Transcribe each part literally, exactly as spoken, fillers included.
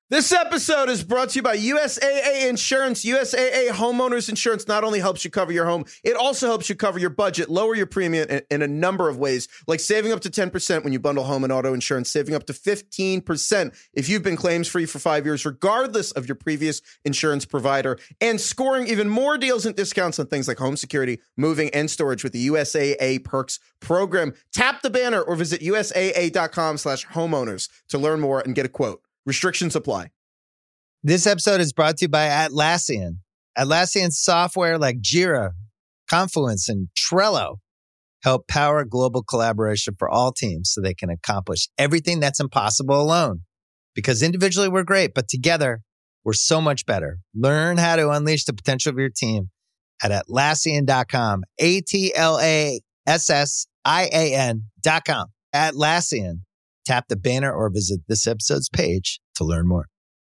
This episode is brought to you by U S A A Insurance. U S A A Homeowners Insurance not only helps you cover your home, it also helps you cover your budget, lower your premium in, in a number of ways, like saving up to ten percent when you bundle home and auto insurance, saving up to fifteen percent if you've been claims-free for five years, regardless of your previous insurance provider, and scoring even more deals and discounts on things like home security, moving, and storage with the U S A A Perks program. Tap the banner or visit U S A A dot com slash homeowners to learn more and get a quote. Restrictions apply. This episode is brought to you by Atlassian. Atlassian software like Jira, Confluence, and Trello help power global collaboration for all teams so they can accomplish everything that's impossible alone. Because individually we're great, but together we're so much better. Learn how to unleash the potential of your team at Atlassian dot com. A T L A S S I A N dot com. Atlassian. Tap the banner or visit this episode's page to learn more.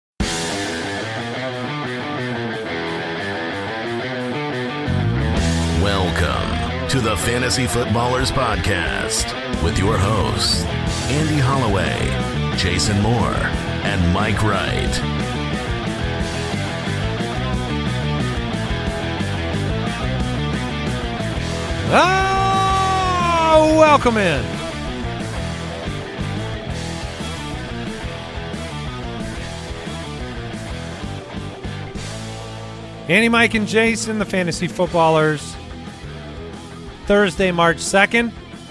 Welcome to the Fantasy Footballers Podcast with your hosts, Andy Holloway, Jason Moore, and Mike Wright. Oh, welcome in. Andy, Mike, and Jason, the Fantasy Footballers. Thursday, March second.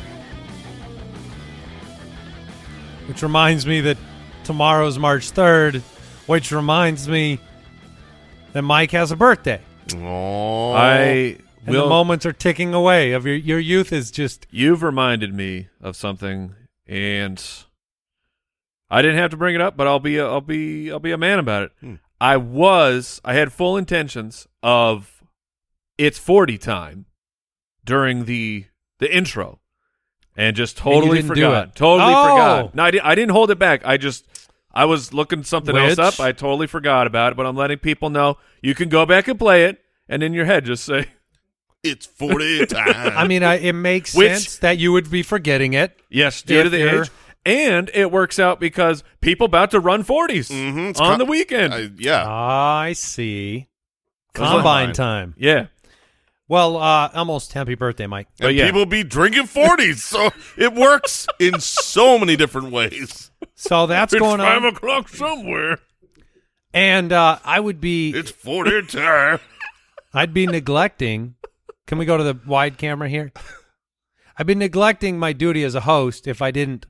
Which reminds me that tomorrow's March third, which reminds me that Mike has a birthday. Oh, I and will, the moments are ticking away. Of your your youth is just. You've reminded me of something, and I didn't have to bring it up, but I'll be a, I'll be I'll be a man about it. Hmm. I was I had full intentions of it's forty time during the the intro, and just totally and forgot. Totally oh. forgot. No, I, di- I didn't hold it back. I just I was looking something Which? else up. I totally forgot about it, but I'm letting people know you can go back and play it, and in your head just say it's forty time. I mean, I, it makes Which, sense that you would be forgetting it. Yes, due to the age. And it works out because people about to run forties mm-hmm. on com- the weekend. Uh, yeah. I see. Combine like, time. Yeah. Well, uh, almost happy birthday, Mike. And but yeah. people be drinking forties, so it works in so many different ways. So that's it's going five on. Five o'clock somewhere. And uh, I would be. It's forty time. I'd be neglecting. Can we go to the wide camera here? I'd be neglecting my duty as a host if I didn't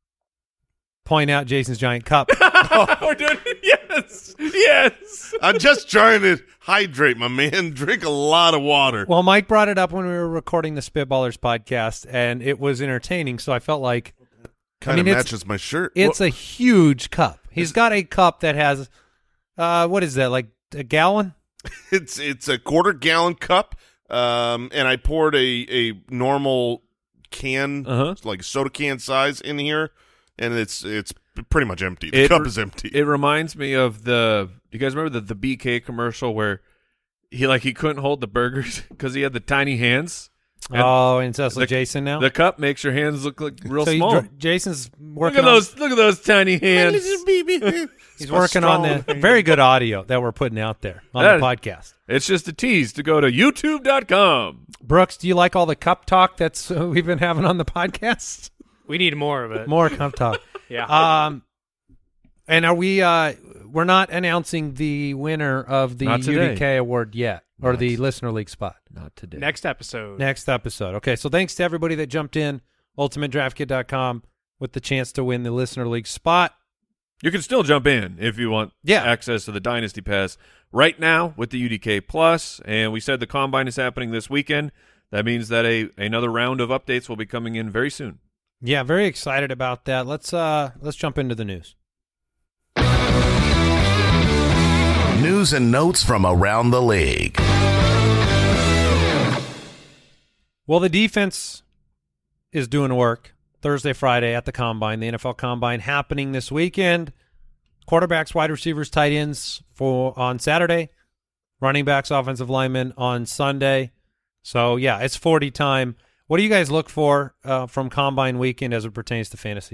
point out Jason's giant cup. Oh, dude, yes, yes. I'm just trying to hydrate, my man. Drink a lot of water. Well, Mike brought it up when we were recording the Spitballers podcast, and it was entertaining, so I felt like kind I mean, of matches my shirt. It's well, a huge cup. He's got a cup that has, uh, what is that, like a gallon? It's it's a quarter gallon cup, um, and I poured a, a normal can, uh-huh. like soda can size in here. And it's it's pretty much empty. The it, cup is empty. It reminds me of the. Do you guys remember the the B K commercial where he like he couldn't hold the burgers because he had the tiny hands? And oh, and so it's like Jason now. The cup makes your hands look like real so small. Dr- Jason's working. Look at on, those! Look at those tiny hands. He's working on the very good audio that we're putting out there on that, the podcast. It's just a tease to go to YouTube dot com. Brooks, do you like all the cup talk that's uh, we've been having on the podcast? We need more of it. More cup talk. Yeah. Um, and are we? Uh, we're not announcing the winner of the U D K award yet, or not the Listener League spot. Not today. Next episode. Next episode. Okay. So thanks to everybody that jumped in. Ultimate Draft Kit dot com with the chance to win the Listener League spot. You can still jump in if you want yeah. access to the Dynasty Pass right now with the U D K Plus. And we said the Combine is happening this weekend. That means that a another round of updates will be coming in very soon. Yeah, very excited about that. Let's uh, let's jump into the news. News and notes from around the league. Well, the defense is doing work Thursday, Friday at the Combine. The N F L Combine happening this weekend. Quarterbacks, wide receivers, tight ends for on Saturday. Running backs, offensive linemen on Sunday. So, yeah, it's forty time. What do you guys look for uh, from Combine weekend as it pertains to fantasy?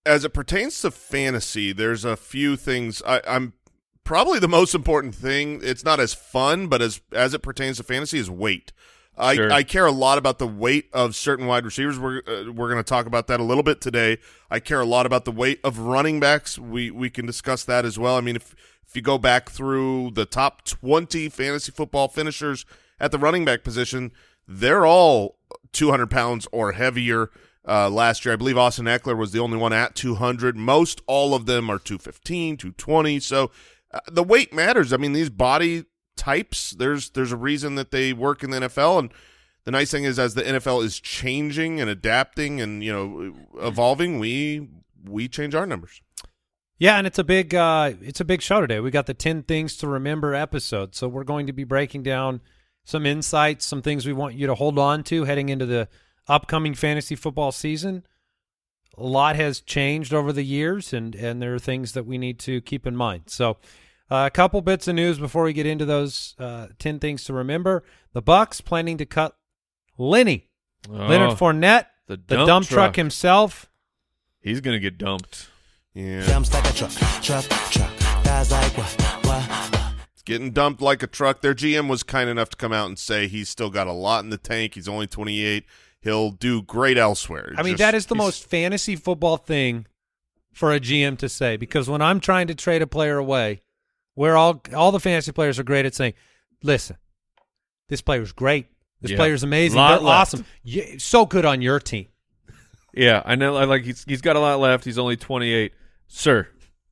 as it pertains to fantasy, there's a few things. I, I'm probably the most important thing. It's not as fun, but as as it pertains to fantasy, is weight. I, Sure. I care a lot about the weight of certain wide receivers. We're uh, we're going to talk about that a little bit today. I care a lot about the weight of running backs. We we can discuss that as well. I mean, if if you go back through the top twenty fantasy football finishers at the running back position, they're all two hundred pounds or heavier. Uh, last year, I believe Austin Eckler was the only one at two hundred. Most all of them are two fifteen, two twenty. So uh, the weight matters. I mean, these body types, there's there's a reason that they work in the N F L. And the nice thing is, as the N F L is changing and adapting and, you know, evolving, we we change our numbers. Yeah, and it's a big uh, it's a big show today. We got the ten things to remember episode, so we're going to be breaking down some insights, some things we want you to hold on to heading into the upcoming fantasy football season. A lot has changed over the years, and and there are things that we need to keep in mind. So uh, a couple bits of news before we get into those uh, ten things to remember. The Bucks planning to cut Lenny, Oh, Leonard Fournette, the the dump dump truck truck. himself. He's going to get dumped. Yeah, Dumps like a truck, truck, truck. Guys like what, what? it's getting dumped like a truck. Their G M was kind enough to come out and say he's still got a lot in the tank. He's only twenty-eight. He'll do great elsewhere. I mean, Just- that is the he's- most fantasy football thing for a G M to say, because when I'm trying to trade a player away, where all all the fantasy players are great at saying, listen, this player's great. This Yeah. player's amazing. Lot They're left. awesome. Yeah, so good on your team. Yeah, I know. I like he's he's got a lot left. He's only twenty-eight, sir.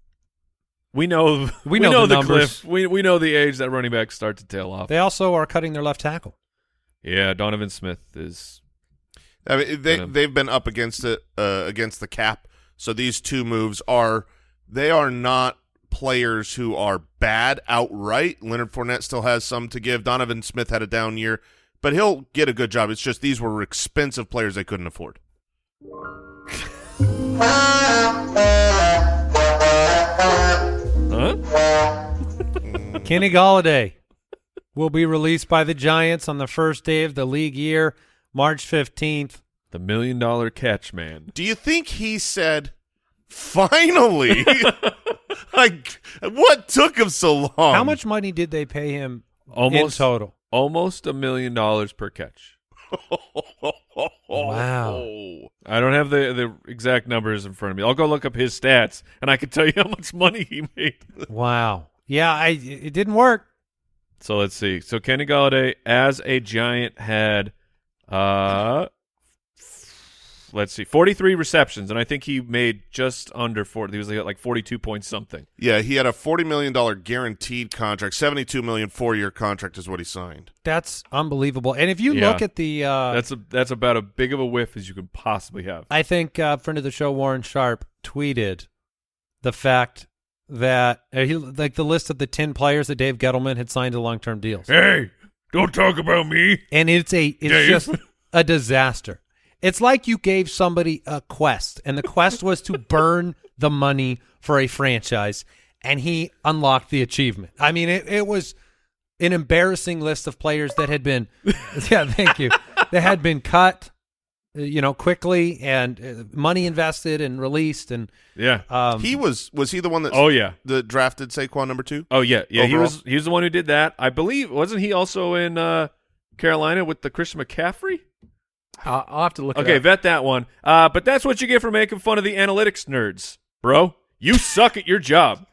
We know we, know know the the, numbers. cliff. We we know the age that running backs start to tail off. They also are cutting their left tackle. Yeah, Donovan Smith is. I mean, they Gonna- they've been up against it uh, against the cap. So these two moves are they are not players who are bad outright. Leonard Fournette still has some to give. Donovan Smith had a down year, but he'll get a good job. It's just these were expensive players they couldn't afford. Huh? Kenny Golladay will be released by the Giants on the first day of the league year, March fifteenth. The million dollar catch man. Do you think he said, "Finally"? Like, what took him so long? How much money did they pay him Almost in total? Almost a million dollars per catch. Wow. I don't have the the exact numbers in front of me. I'll go look up his stats, and I can tell you how much money he made. Wow. Yeah, I it didn't work. So let's see. So Kenny Golladay, as a Giant, had, uh, let's see, forty-three receptions, and I think he made just under forty. He was like, like forty-two point something. Yeah, he had a forty million dollars guaranteed contract. seventy-two million dollars four-year contract is what he signed. That's unbelievable. And if you Yeah. look at the uh, That's a that's about as big of a whiff as you can possibly have. I think uh, friend of the show Warren Sharp tweeted the fact that uh, he like the list of the ten players that Dave Gettleman had signed to long-term deals. Hey, don't talk about me. And it's a it's Dave. just a disaster. It's like you gave somebody a quest, and the quest was to burn the money for a franchise, and he unlocked the achievement. I mean, it, it was an embarrassing list of players that had been, yeah, thank you, that had been cut, uh, you know, quickly, and uh, money invested and released, and Yeah. um, He was was he the one that Oh yeah. that drafted Saquon number two? Oh yeah. Yeah. He Overall? was he was the one who did that. I believe wasn't he also in uh, Carolina with the Christian McCaffrey? I'll, I'll have to look. Okay, it up. vet that one. Uh, but that's what you get for making fun of the analytics nerds, bro. You suck at your job.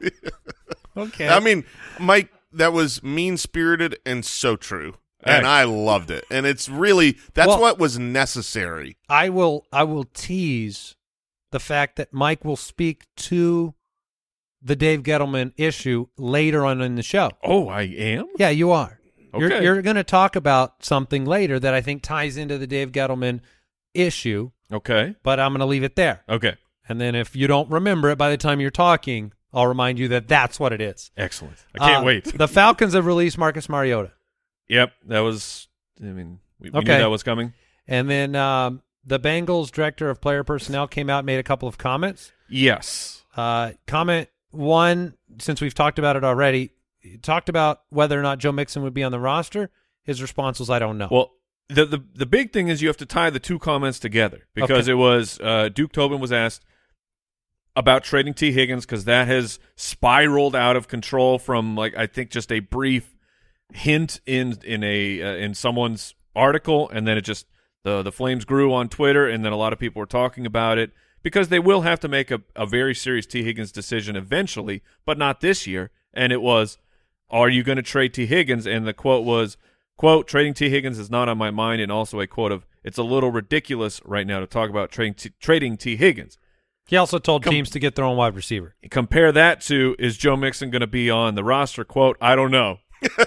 okay. I mean, Mike, that was mean-spirited and so true. And Hey. I loved it. And it's really that's Well- what was necessary. I will I will tease the fact that Mike will speak to the Dave Gettleman issue later on in the show. Oh, I am? Yeah, you are. You're, Okay. you're going to talk about something later that I think ties into the Dave Gettleman issue, Okay. but I'm going to leave it there. Okay. And then if you don't remember it by the time you're talking, I'll remind you that that's what it is. Excellent. I can't Uh, wait. The Falcons have released Marcus Mariota. Yep. That was, I mean, we, we Okay. knew that was coming. And then um, the Bengals director of player personnel came out and made a couple of comments. Yes. Uh, comment one, since we've talked about it already, he talked about whether or not Joe Mixon would be on the roster. His response was, I don't know. Well, the, the the big thing is you have to tie the two comments together because Okay. it was uh, Duke Tobin was asked, about trading T. Higgins because that has spiraled out of control from, like, I think just a brief hint in in a uh, in someone's article, and then it just the the flames grew on Twitter, and then a lot of people were talking about it because they will have to make a, a very serious T. Higgins decision eventually, but not this year. And it was, are you going to trade T. Higgins? And the quote was, quote, trading T. Higgins is not on my mind, and also a quote of, it's a little ridiculous right now to talk about trading T. trading T. Higgins. He also told Com- teams to get their own wide receiver. Compare that to, is Joe Mixon going to be on the roster? Quote, I don't know.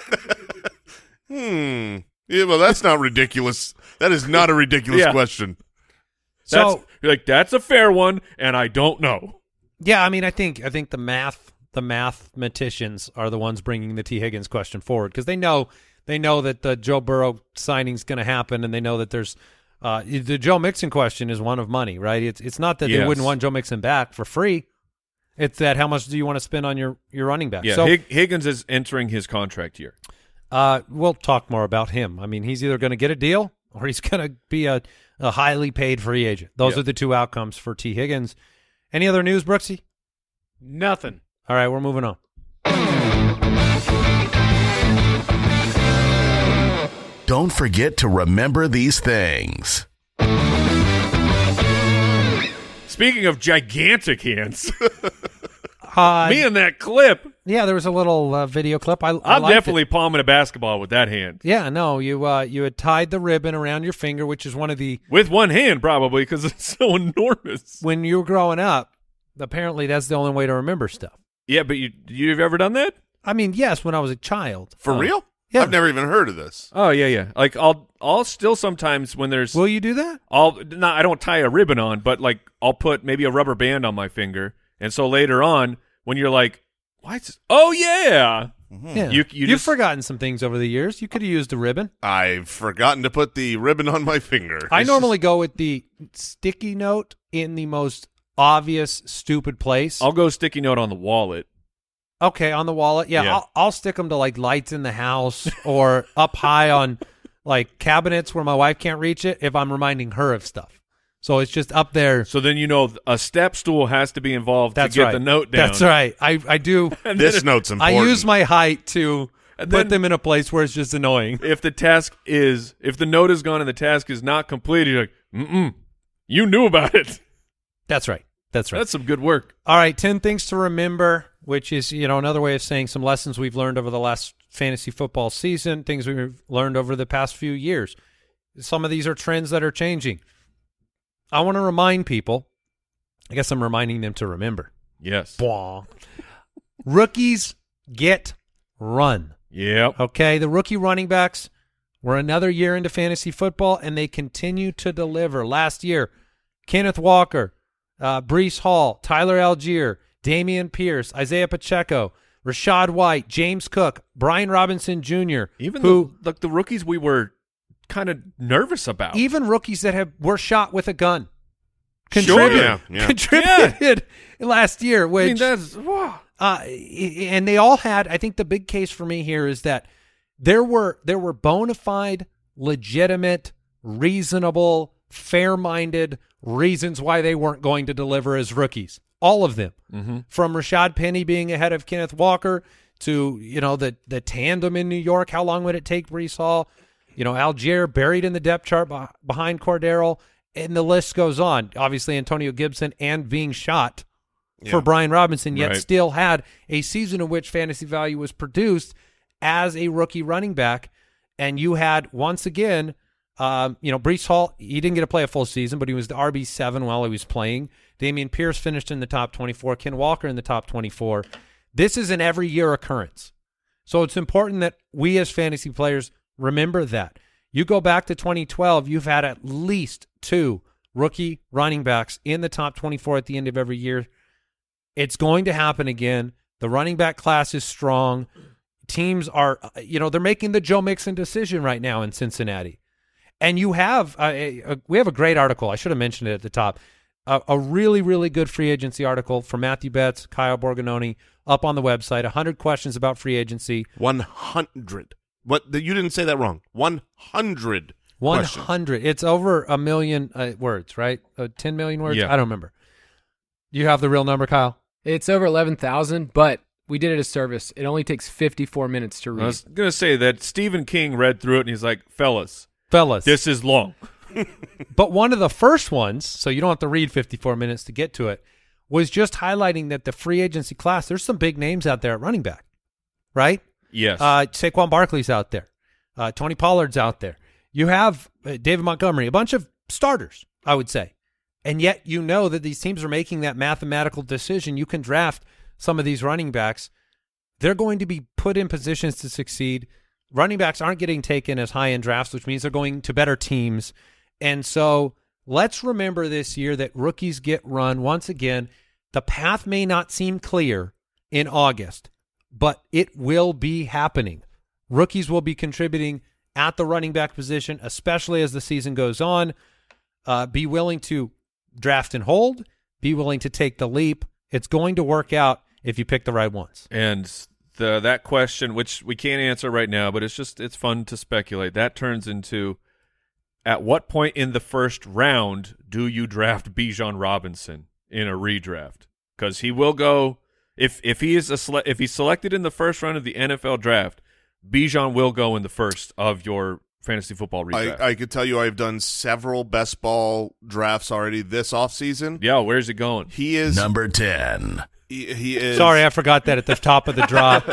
hmm. Yeah, well, that's not ridiculous. That is not a ridiculous Yeah. question. That's, So you're like, that's a fair one, and I don't know. yeah, I mean, I think I think the math the mathematicians are the ones bringing the T. Higgins question forward because they know they know that the Joe Burrow signing's going to happen, and they know that there's uh, the Joe Mixon question is one of money, right? It's it's not that Yes. they wouldn't want Joe Mixon back for free. It's that how much do you want to spend on your, your running back? Yeah, so, Hig- Higgins is entering his contract year. Uh, we'll talk more about him. I mean, he's either going to get a deal or he's going to be a, a highly paid free agent. Those Yep. are the two outcomes for T. Higgins. Any other news, Brooksy? Nothing. All right, we're moving on. Don't forget to remember these things. Speaking of gigantic hands, Uh, me and that clip, yeah, there was a little uh, video clip. I, I I'm liked definitely it. palming a basketball with that hand. Yeah, no, you uh, you had tied the ribbon around your finger, which is one of the With one hand, probably, because it's so enormous. when you were growing up. Apparently, that's the only way to remember stuff. Yeah, but you you've ever done that? I mean, yes, when I was a child. For Oh. real? Yeah. I've never even heard of this. Oh yeah, yeah. Like I'll I'll still sometimes when there's Will you do that? I'll not I don't tie a ribbon on, but like I'll put maybe a rubber band on my finger, and so later on when you're like, what? Oh yeah, Yeah, You- you you've just- forgotten some things over the years. You could have used a ribbon. I've forgotten to put the ribbon on my finger. I It's normally go with the sticky note in the most obvious, stupid place. I'll go sticky note on the wallet. Okay, on the wallet. Yeah, Yeah. I'll, I'll stick them to like lights in the house or up high on like cabinets where my wife can't reach it if I'm reminding her of stuff. So it's just up there. So then you know a step stool has to be involved That's to get right. the note down. That's right. I, I do. And This then note's I important. use my height to And put then- them in a place where it's just annoying. if the task is if the note is gone and the task is not completed, you're like, mm-mm, you knew about it. That's right. That's right. That's some good work. All right, ten things to remember, which is, you know, another way of saying some lessons we've learned over the last fantasy football season, things we've learned over the past few years. Some of these are trends that are changing. I want to remind people, I guess I'm reminding them to remember. Yes. Bwah. Rookies get run. Yep. Okay, the rookie running backs were another year into fantasy football, and they continue to deliver. Last year, Kenneth Walker, uh, Breece Hall, Tyler Algier, Damian Pierce, Isaiah Pacheco, Rashad White, James Cook, Brian Robinson Junior, Even who the, like the rookies we were kind of nervous about. even rookies that have were shot with a gun Sure. contributed, Yeah, yeah. contributed last year. I Which mean, that's wow. uh, and they all had. I think the big case for me here is that there were there were bona fide, legitimate, reasonable, fair-minded reasons why they weren't going to deliver as rookies. All of them, Mm-hmm. from Rashad Penny being ahead of Kenneth Walker to you know the the tandem in New York. How long would it take Breece Hall? You know, Algier buried in the depth chart beh- behind Cordero, and the list goes on. Obviously, Antonio Gibson and being shot for Yeah. Brian Robinson, yet Right. still had a season in which fantasy value was produced as a rookie running back. And you had, once again, um, you know, Breece Hall, he didn't get to play a full season, but he was the R B seven while he was playing. Damian Pierce finished in the top twenty-four. Ken Walker in the top twenty-four. This is an every year occurrence. So it's important that we as fantasy players remember that. You go back to twenty twelve, you've had at least two rookie running backs in the top twenty-four at the end of every year. It's going to happen again. The running back class is strong. Teams are, you know, they're making the Joe Mixon decision right now in Cincinnati. And you have, uh, a, a, we have a great article. I should have mentioned it at the top. A, a really, really good free agency article from Matthew Betts, Kyle Borgononi, up on the website. one hundred questions about free agency. one hundred. What? You didn't say that wrong. one hundred one questions. hundred. It's over a million uh, words, right? Uh, ten million words? Yeah. I don't remember. You have the real number, Kyle? It's over eleven thousand, but we did it a service. It only takes fifty-four minutes to read. I was going to say that Stephen King read through it, and he's like, fellas, Fellas. this is long. But one of the first ones, so you don't have to read fifty-four minutes to get to it, was just highlighting that the free agency class, there's some big names out there at running back, right? Yes. Uh, Saquon Barkley's out there. Uh, Tony Pollard's out there. You have uh, David Montgomery, a bunch of starters, I would say. And yet you know that these teams are making that mathematical decision. You can draft some of these running backs. They're going to be put in positions to succeed. Running backs aren't getting taken as high in drafts, which means they're going to better teams. And so let's remember this year that rookies get run. Once again, the path may not seem clear in August, but it will be happening. Rookies will be contributing at the running back position, especially as the season goes on. Uh, be willing to draft and hold. Be willing to take the leap. It's going to work out if you pick the right ones. And the that question, which we can't answer right now, but it's just it's fun to speculate, that turns into, at what point in the first round do you draft Bijan Robinson in a redraft? Because he will go if if he is a sele- if he's selected in the first round of the N F L draft, Bijan will go in the first of your fantasy football redraft. I, I could tell you I've done several best ball drafts already this offseason. Yeah, where's it going? He is Number ten. He, he is. Sorry, I forgot that at the top of the drop.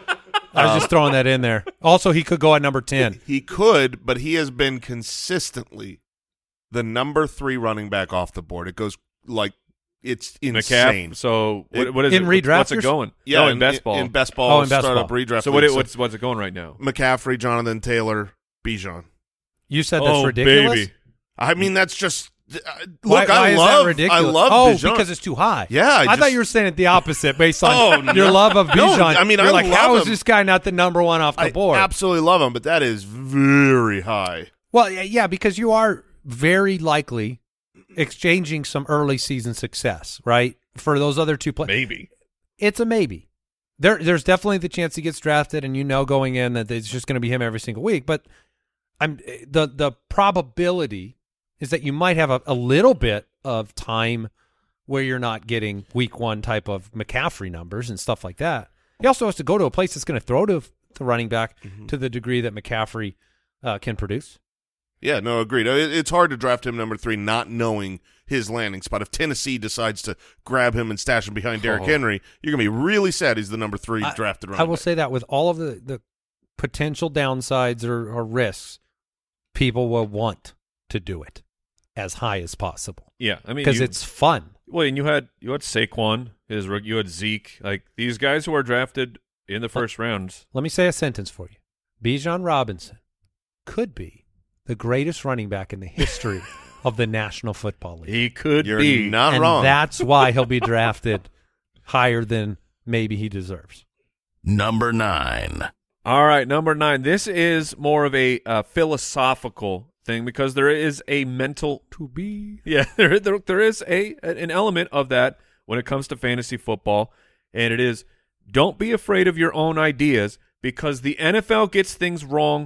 I was just throwing that in there. Also, he could go at number ten. He could, but he has been consistently the number three running back off the board. It goes like it's insane. McCaff, so what, It- what is in it? redraft What's it or- going? Yeah, no, in, in best ball. In best ball, Oh, in best startup ball. redraft. so what? league. It, what's what's it going right now? McCaffrey, Jonathan Taylor, Bijan. You said that's oh, ridiculous? Baby. I mean, that's just uh, Why, look. why I is love. that ridiculous? I love. Oh, Bijan. because it's too high. Yeah, I I, just- thought you were saying it the opposite based on Oh, your no. love of No, Bijan. I mean, You're I like, love how is him. this guy not the number one off the I board? absolutely love him, but that is very high. Well, yeah, yeah, because you are very likely exchanging some early season success, right? For those other two players. Maybe. It's a maybe. There, There's definitely the chance he gets drafted, and you know going in that it's just going to be him every single week. But I'm the the probability is that you might have a, a little bit of time where you're not getting week one type of McCaffrey numbers and stuff like that. He also has to go to a place that's going to throw to the running back Mm-hmm. to the degree that McCaffrey uh, can produce. Yeah, no, agreed. It, it's hard to draft him number three not knowing his landing spot. If Tennessee decides to grab him and stash him behind Derrick Oh. Henry, you're going to be really sad he's the number three I- drafted running I will back. say that with all of the, the potential downsides or, or risks, people will want to do it as high as possible Yeah, I mean, because you- it's fun. well, and you had you had Saquon, his rook- you had Zeke, like these guys who are drafted in the first rounds. Let me say a sentence for you. Bijan Robinson could be the greatest running back in the history of the National Football League. He could You're be. not and wrong. that's why he'll be drafted higher than maybe he deserves. Number nine. All right, number nine. This is more of a uh, philosophical thing because there is a mental To be. yeah there there, there is a an element of that when it comes to fantasy football, and it is don't be afraid of your own ideas because the N F L gets things wrong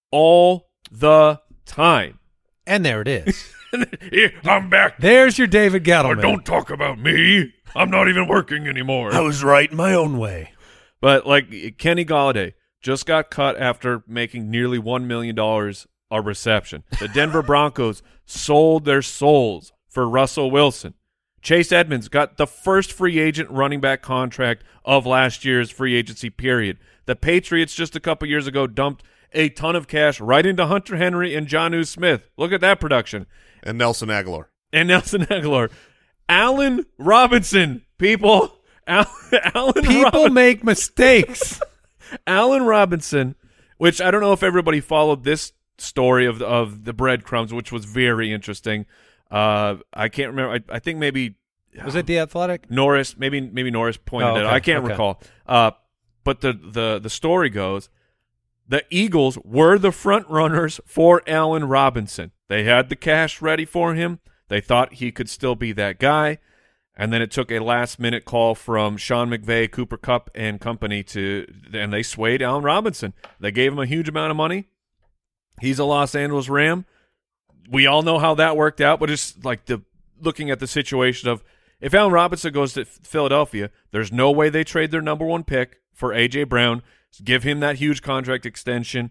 all the time. And there it is. Here, I'm back. There's your David Gettleman. Oh, don't talk about me. I'm not even working anymore. was right my own way. But like Kenny Golladay just got cut after making nearly one million dollars a reception. The Denver Broncos sold their souls for Russell Wilson. Chase Edmonds got the first free agent running back contract of last year's free agency period. The Patriots just a couple years ago dumped a ton of cash right into Hunter Henry and Jonnu Smith. Look at that production. And Nelson Aguilar. And Nelson Aguilar. Allen Robinson, people. Al- Allen People Robinson. make mistakes. Allen Robinson, which I don't know if everybody followed this story of the, of the breadcrumbs, which was very interesting. Uh, I can't remember. I, I think maybe Was it The Athletic? Norris, maybe maybe Norris pointed Oh, it out. okay, I can't okay. recall. Uh, but the, the the story goes, the Eagles were the front runners for Allen Robinson. They had the cash ready for him. They thought he could still be that guy. And then it took a last-minute call from Sean McVay, Cooper Kupp, and company to, and they swayed Allen Robinson. They gave him a huge amount of money. He's a Los Angeles Ram. We all know how that worked out, but it's like the looking at the situation of If Allen Robinson goes to Philadelphia, there's no way they trade their number one pick for A J. Brown, give him that huge contract extension.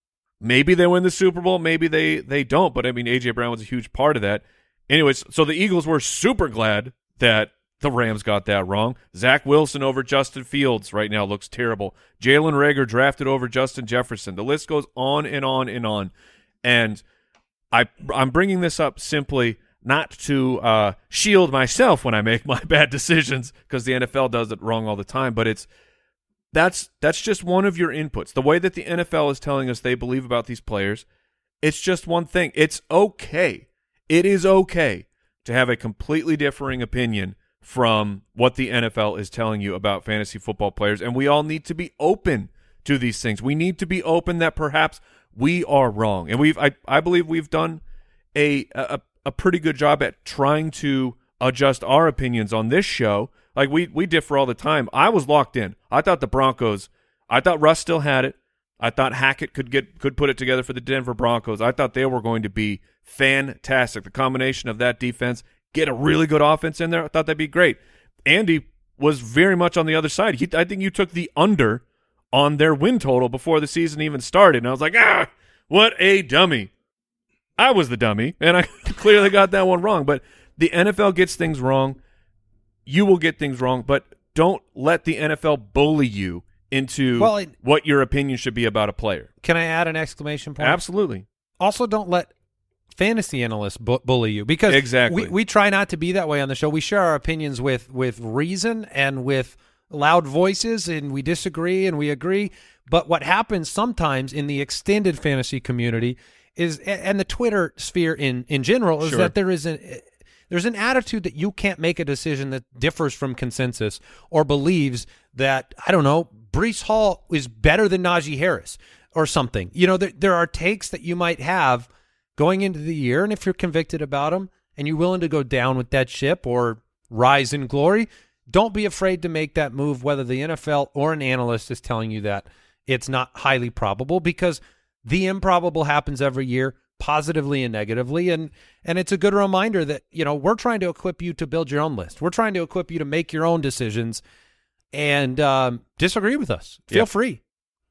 Maybe they win the Super Bowl, maybe they, they don't, but I mean, A J. Brown was a huge part of that. Anyways, so the Eagles were super glad that the Rams got that wrong. Zach Wilson over Justin Fields right now looks terrible. Jalen Reagor drafted over Justin Jefferson. The list goes on and on and on. And I, I'm bringing this up simply not to uh, shield myself when I make my bad decisions, because the N F L does it wrong all the time, but it's that's that's just one of your inputs. The way that the N F L is telling us they believe about these players, it's just one thing. It's okay. It is okay to have a completely differing opinion from what the N F L is telling you about fantasy football players, and we all need to be open to these things. We need to be open that perhaps we are wrong, and we've I, I believe we've done a, a a pretty good job at trying to adjust our opinions on this show. Like we we differ all the time. I was locked in. I thought the Broncos. I thought Russ still had it. I thought Hackett could get could put it together for the Denver Broncos. I thought they were going to be fantastic. The combination of that defense, get a really good offense in there, I thought that'd be great. Andy was very much on the other side. He, I think you took the under on their win total before the season even started, and I was like, ah, what a dummy. I was the dummy, and I clearly got that one wrong. But the N F L gets things wrong. You will get things wrong, but don't let the N F L bully you into well, it, what your opinion should be about a player. Can I add an exclamation point? Absolutely. Also, don't let fantasy analysts bu- bully you, because exactly. we, we try not to be that way on the show. We share our opinions with, with reason and with loud voices, and we disagree and we agree. But what happens sometimes in the extended fantasy community is, and the Twitter sphere in, in general, is sure. that there is an there's an attitude that you can't make a decision that differs from consensus, or believes that, I don't know, Breece Hall is better than Najee Harris or something. You know, there, there are takes that you might have going into the year, and if you're convicted about them and you're willing to go down with that ship or rise in glory, don't be afraid to make that move, whether the N F L or an analyst is telling you that it's not highly probable, because the improbable happens every year, positively and negatively, and and it's a good reminder that, you know, we're trying to equip you to build your own list. We're trying to equip you to make your own decisions, and um, disagree with us. Feel yep. free.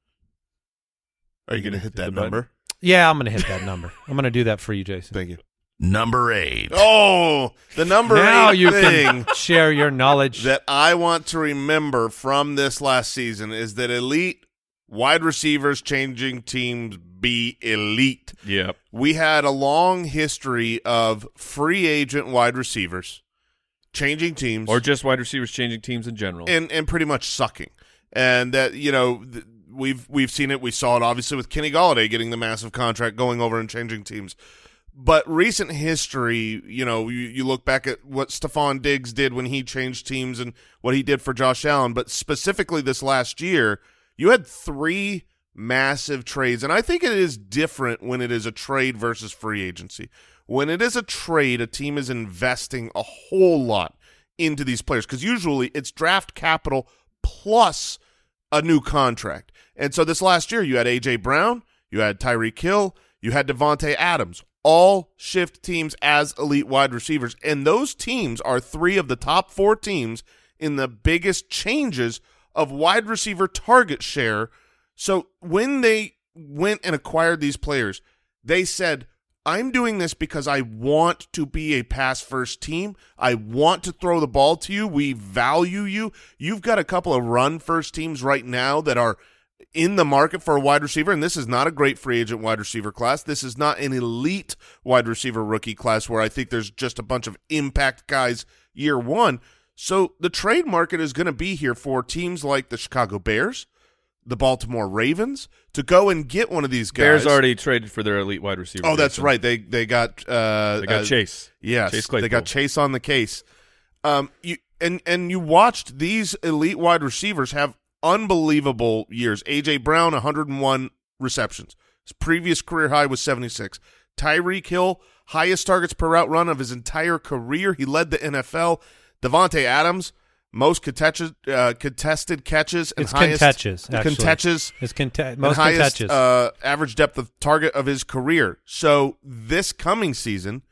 Are you going to hit that number? Yeah, I'm going to hit that number. I'm going to do that for you, Jason. Thank you. Number eight. Oh, the number now eight you thing can share your knowledge. that I want to remember from this last season is that elite wide receivers changing teams be elite. Yep. We had a long history of free agent wide receivers changing teams. Or just wide receivers changing teams in general. and, and pretty much sucking. And that, you know, th- we've we've seen it. We saw it obviously with Kenny Golladay getting the massive contract, going over and changing teams. But recent history, you know, you, you look back at what Stephon Diggs did when he changed teams and what he did for Josh Allen. But specifically this last year, you had three massive trades. And I think it is different when it is a trade versus free agency. When it is a trade, a team is investing a whole lot into these players, because usually it's draft capital plus a new contract. And so this last year, you had A J. Brown, you had Tyreek Hill, you had Devontae Adams, all shift teams as elite wide receivers. And those teams are three of the top four teams in the biggest changes of wide receiver target share. So when they went and acquired these players, they said, I'm doing this because I want to be a pass-first team. I want to throw the ball to you. We value you. You've got a couple of run-first teams right now that are in the market for a wide receiver, and this is not a great free agent wide receiver class. This is not an elite wide receiver rookie class where I think there's just a bunch of impact guys year one. So the trade market is going to be here for teams like the Chicago Bears, the Baltimore Ravens, to go and get one of these guys. Bears already traded for their elite wide receiver. Oh, that's Jason. right. They they got uh, They got uh, Chase. Yes, Chase they Claypool. got Chase on the case. Um, you and and you watched these elite wide receivers have unbelievable years. A J. Brown, one hundred one receptions. His previous career high was seventy-six. Tyreek Hill, highest targets per route run of his entire career. He led the N F L. Devontae Adams, most contested, uh, contested catches and It's highest conteches, actually. conteches It's conte- and most highest conteches. uh, average depth of target of his career. So this coming season,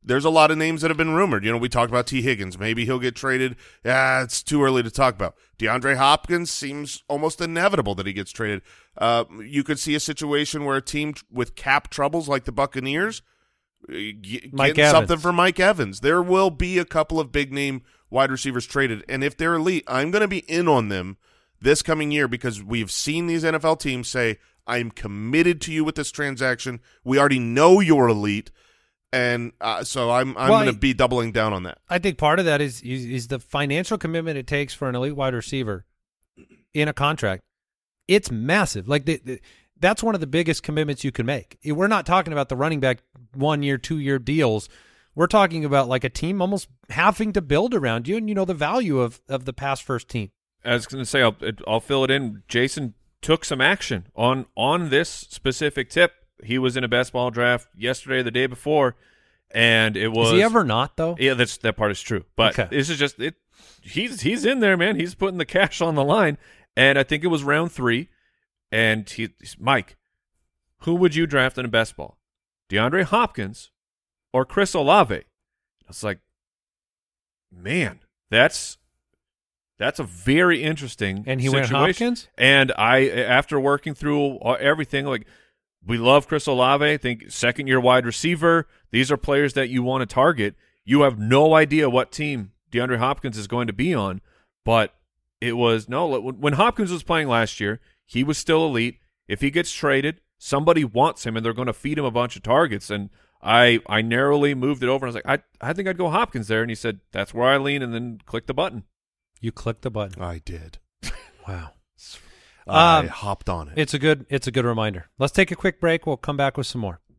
there's a lot of names that have been rumored. You know, we talked about T. Higgins. Maybe he'll get traded. Yeah, it's too early to talk about. DeAndre Hopkins seems almost inevitable that he gets traded. Uh, you could see a situation where a team with cap troubles like the Buccaneers get, Mike getting Evans. something for Mike Evans. There will be a couple of big-name wide receivers traded, and if they're elite, I'm going to be in on them this coming year because we've seen these N F L teams say, I'm committed to you with this transaction. We already know you're elite, and uh, so I'm I'm Well, going to be doubling down on that. I think part of that is, is is the financial commitment it takes for an elite wide receiver in a contract. It's massive. Like the, the, that's one of the biggest commitments you can make. We're not talking about the running back one year, two year deals. We're talking about like a team almost having to build around you, and you know the value of of the pass first team. I was going to say, I'll, I'll fill it in. Jason took some action on on this specific tip. He was in a best ball draft yesterday, the day before, and it was. Is he ever not though? Yeah, that's that part is true. But Okay. this is just it. He's he's in there, man. He's putting the cash on the line, and I think it was round three, and he, Mike, who would you draft in a best ball, DeAndre Hopkins or Chris Olave? It's like, man, that's. That's a very interesting And he situation. went Hopkins? And I, after working through everything, like we love Chris Olave. I think second-year wide receiver. These are players that you want to target. You have no idea what team DeAndre Hopkins is going to be on, but it was no. When Hopkins was playing last year, he was still elite. If he gets traded, somebody wants him, and they're going to feed him a bunch of targets. And I, I narrowly moved it over, and I was like, I, I think I'd go Hopkins there. And he said, that's where I lean, and then click the button. You clicked the button. I did. Wow. I Um, hopped on it. It's a good it's a good reminder. Let's take a quick break. We'll come back with some more.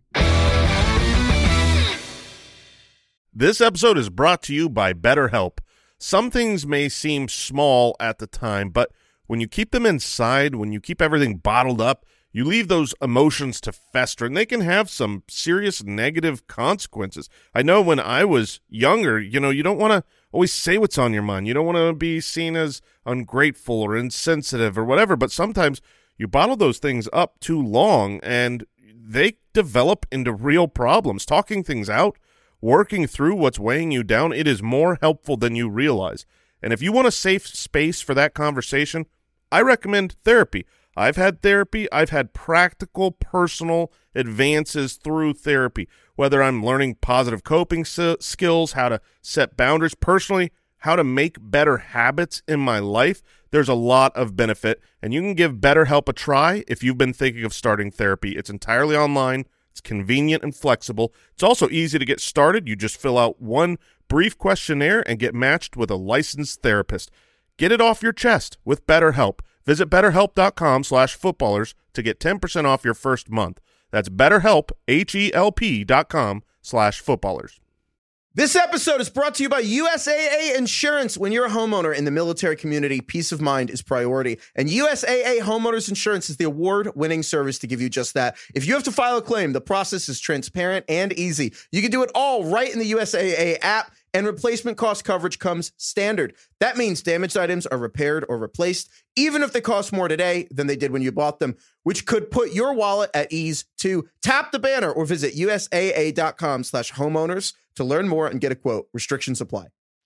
This episode is brought to you by BetterHelp. Some things may seem small at the time, but when you keep them inside, when you keep everything bottled up, you leave those emotions to fester, and they can have some serious negative consequences. I know when I was younger, you know, you don't want to always say what's on your mind. You don't want to be seen as ungrateful or insensitive or whatever, but sometimes you bottle those things up too long, and they develop into real problems. Talking things out, working through what's weighing you down, it is more helpful than you realize. And if you want a safe space for that conversation, I recommend therapy. I've had therapy. I've had practical, personal advances through therapy, whether I'm learning positive coping s- skills, how to set boundaries personally, how to make better habits in my life. There's a lot of benefit, and you can give BetterHelp a try if you've been thinking of starting therapy. It's entirely online. It's convenient and flexible. It's also easy to get started. You just fill out one brief questionnaire and get matched with a licensed therapist. Get it off your chest with BetterHelp. Visit BetterHelp.com slash footballers to get ten percent off your first month. That's BetterHelp, H-E-L-P dot com slash footballers. This episode is brought to you by U S A A Insurance. When you're a homeowner in the military community, peace of mind is priority. And U S A A Homeowners Insurance is the award-winning service to give you just that. If you have to file a claim, the process is transparent and easy. You can do it all right in the U S A A app, and replacement cost coverage comes standard. That means damaged items are repaired or replaced, even if they cost more today than they did when you bought them, which could put your wallet at ease too. Tap the banner or visit usaa.com slash homeowners to learn more and get a quote. Restrictions apply.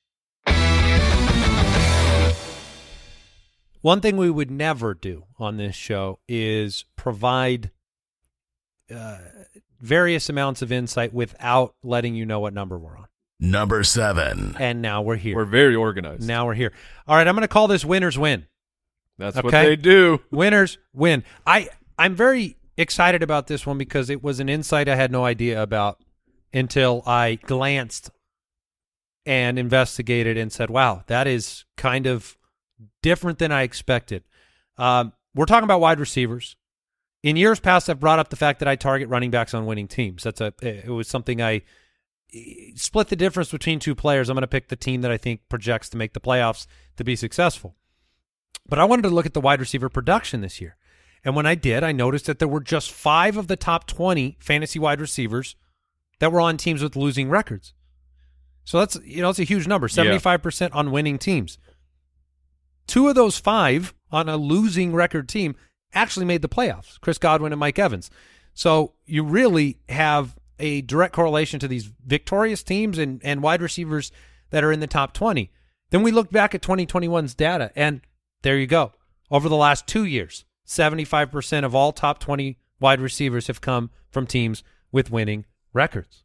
One thing we would never do on this show is provide uh, various amounts of insight without letting you know what number we're on. Number seven. And now we're here. We're very organized. Now we're here. All right, I'm going to call this winners win. That's Okay. what they do. Winners win. I, I'm very excited about this one because it was an insight I had no idea about until I glanced and investigated and said, wow, that is kind of different than I expected. Um, we're talking about wide receivers. In years past, I've brought up the fact that I target running backs on winning teams. That's a it was something I split the difference between two players. I'm going to pick the team that I think projects to make the playoffs to be successful. But I wanted to look at the wide receiver production this year. And when I did, I noticed that there were just five of the top twenty fantasy wide receivers that were on teams with losing records. So that's, you know, it's a huge number, seventy-five percent on winning teams. Two of those five on a losing record team actually made the playoffs, Chris Godwin and Mike Evans. So you really have a direct correlation to these victorious teams and, and wide receivers that are in the top twenty. Then we look back at twenty twenty-one's data, and there you go. Over the last two years, seventy-five percent of all top twenty wide receivers have come from teams with winning records.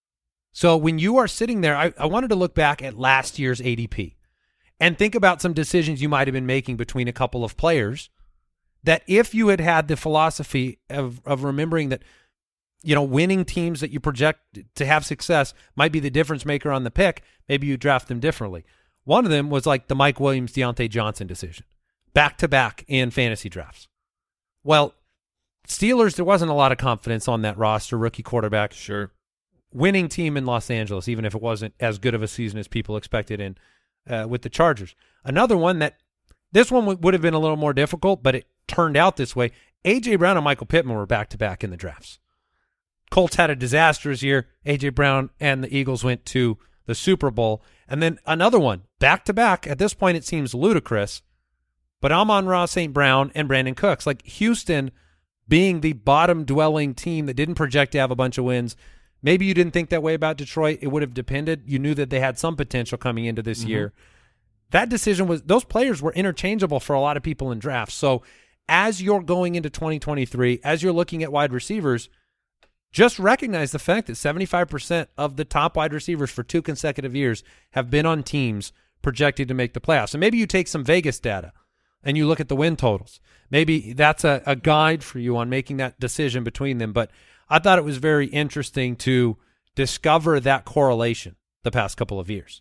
So when you are sitting there, I, I wanted to look back at last year's A D P and think about some decisions you might have been making between a couple of players that if you had had the philosophy of, of remembering that, you know, winning teams that you project to have success might be the difference maker on the pick, maybe you draft them differently. One of them was like the Mike Williams, Deontay Johnson decision, back-to-back in fantasy drafts. Well, Steelers, there wasn't a lot of confidence on that roster, rookie quarterback. Sure. Winning team in Los Angeles, even if it wasn't as good of a season as people expected in uh, with the Chargers. Another one that, this one w- would have been a little more difficult, but it turned out this way. A J. Brown and Michael Pittman were back-to-back in the drafts. Colts had a disastrous year. A J. Brown and the Eagles went to the Super Bowl. And then another one, back-to-back. At this point, it seems ludicrous, but Amon-Ra Saint Brown and Brandon Cooks. Like Houston being the bottom-dwelling team that didn't project to have a bunch of wins. Maybe you didn't think that way about Detroit. It would have depended. You knew that they had some potential coming into this mm-hmm. year. That decision was, those players were interchangeable for a lot of people in drafts. So as you're going into twenty twenty-three, as you're looking at wide receivers, just recognize the fact that seventy-five percent of the top wide receivers for two consecutive years have been on teams projected to make the playoffs. And maybe you take some Vegas data and you look at the win totals. Maybe that's a, a guide for you on making that decision between them. But I thought it was very interesting to discover that correlation the past couple of years.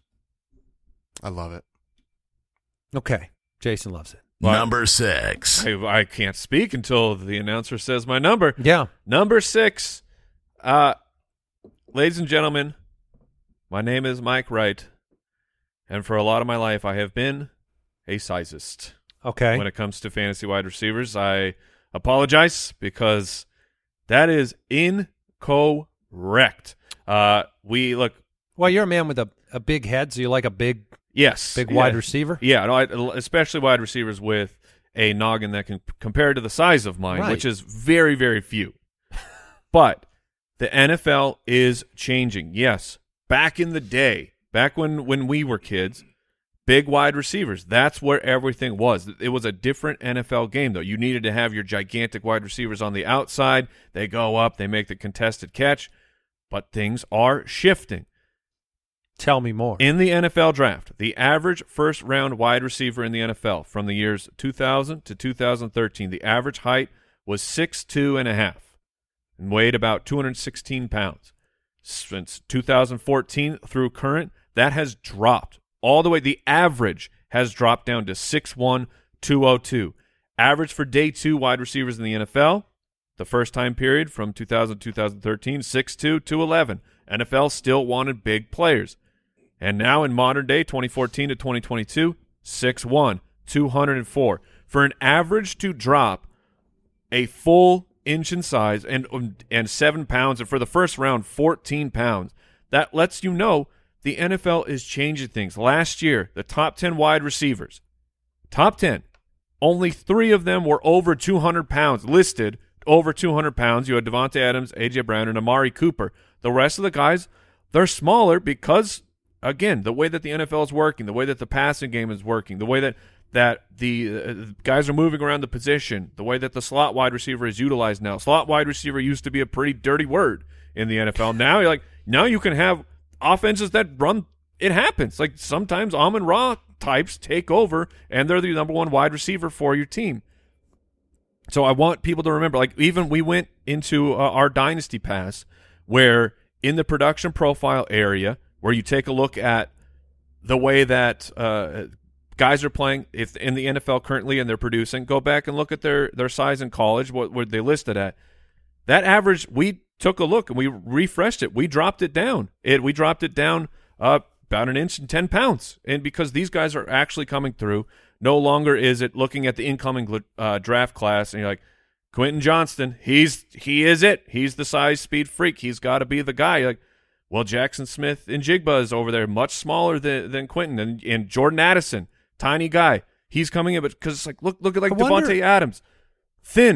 I love it. Okay. Jason loves it. Well, number six. I, I can't speak until the announcer says my number. Yeah. Number six. Uh, ladies and gentlemen, my name is Mike Wright, and for a lot of my life, I have been a sizist. Okay. When it comes to fantasy wide receivers, I apologize because that is incorrect. Uh, we look. Well, you're a man with a, a big head, so you like a big, yes, big yeah. wide receiver. Yeah, no, I, especially wide receivers with a noggin that can compare to the size of mine, right. which is very, very few. But the N F L is changing. Yes, back in the day, back when when we were kids. Big wide receivers. That's where everything was. It was a different N F L game, though. You needed to have your gigantic wide receivers on the outside. They go up. They make the contested catch. But things are shifting. Tell me more. In the N F L draft, the average first-round wide receiver in the N F L from the years two thousand to two thousand thirteen, the average height was six two and a half and weighed about two hundred sixteen pounds. Since two thousand fourteen through current, that has dropped. All the way, the average has dropped down to six one, two oh two. Average for day two wide receivers in the N F L, the first time period from two thousand to two thousand thirteen, six two, two eleven. N F L still wanted big players. And now in modern day, twenty fourteen to twenty twenty-two, six one, two oh four. For an average to drop a full inch in size and, and seven pounds, and for the first round, fourteen pounds, that lets you know the N F L is changing things. Last year, the top ten wide receivers, top ten, only three of them were over two hundred pounds, listed over two hundred pounds. You had Devontae Adams, A J. Brown, and Amari Cooper. The rest of the guys, they're smaller because, again, the way that the N F L is working, the way that the passing game is working, the way that, that the uh, guys are moving around the position, the way that the slot wide receiver is utilized now. Slot wide receiver used to be a pretty dirty word in the N F L. Now, you're like, now you can have offenses that run, it happens. Like sometimes Amon-Ra types take over, and they're the number one wide receiver for your team. So I want people to remember, like even we went into uh, our Dynasty Pass, where in the production profile area, where you take a look at the way that uh, guys are playing if in the N F L currently and they're producing, go back and look at their, their size in college, what were they listed at. That average, we took a look and we refreshed it. We dropped it down. It we dropped it down uh, about an inch and ten pounds. And because these guys are actually coming through, no longer is it looking at the incoming uh, draft class and you're like, Quentin Johnston, he's he is it. He's the size speed freak. He's got to be the guy. You're like, well, Jackson Smith and Jigba is over there, much smaller than than Quentin, and, and Jordan Addison, tiny guy. He's coming in, but because it's like look look at like Devontae Adams, thin.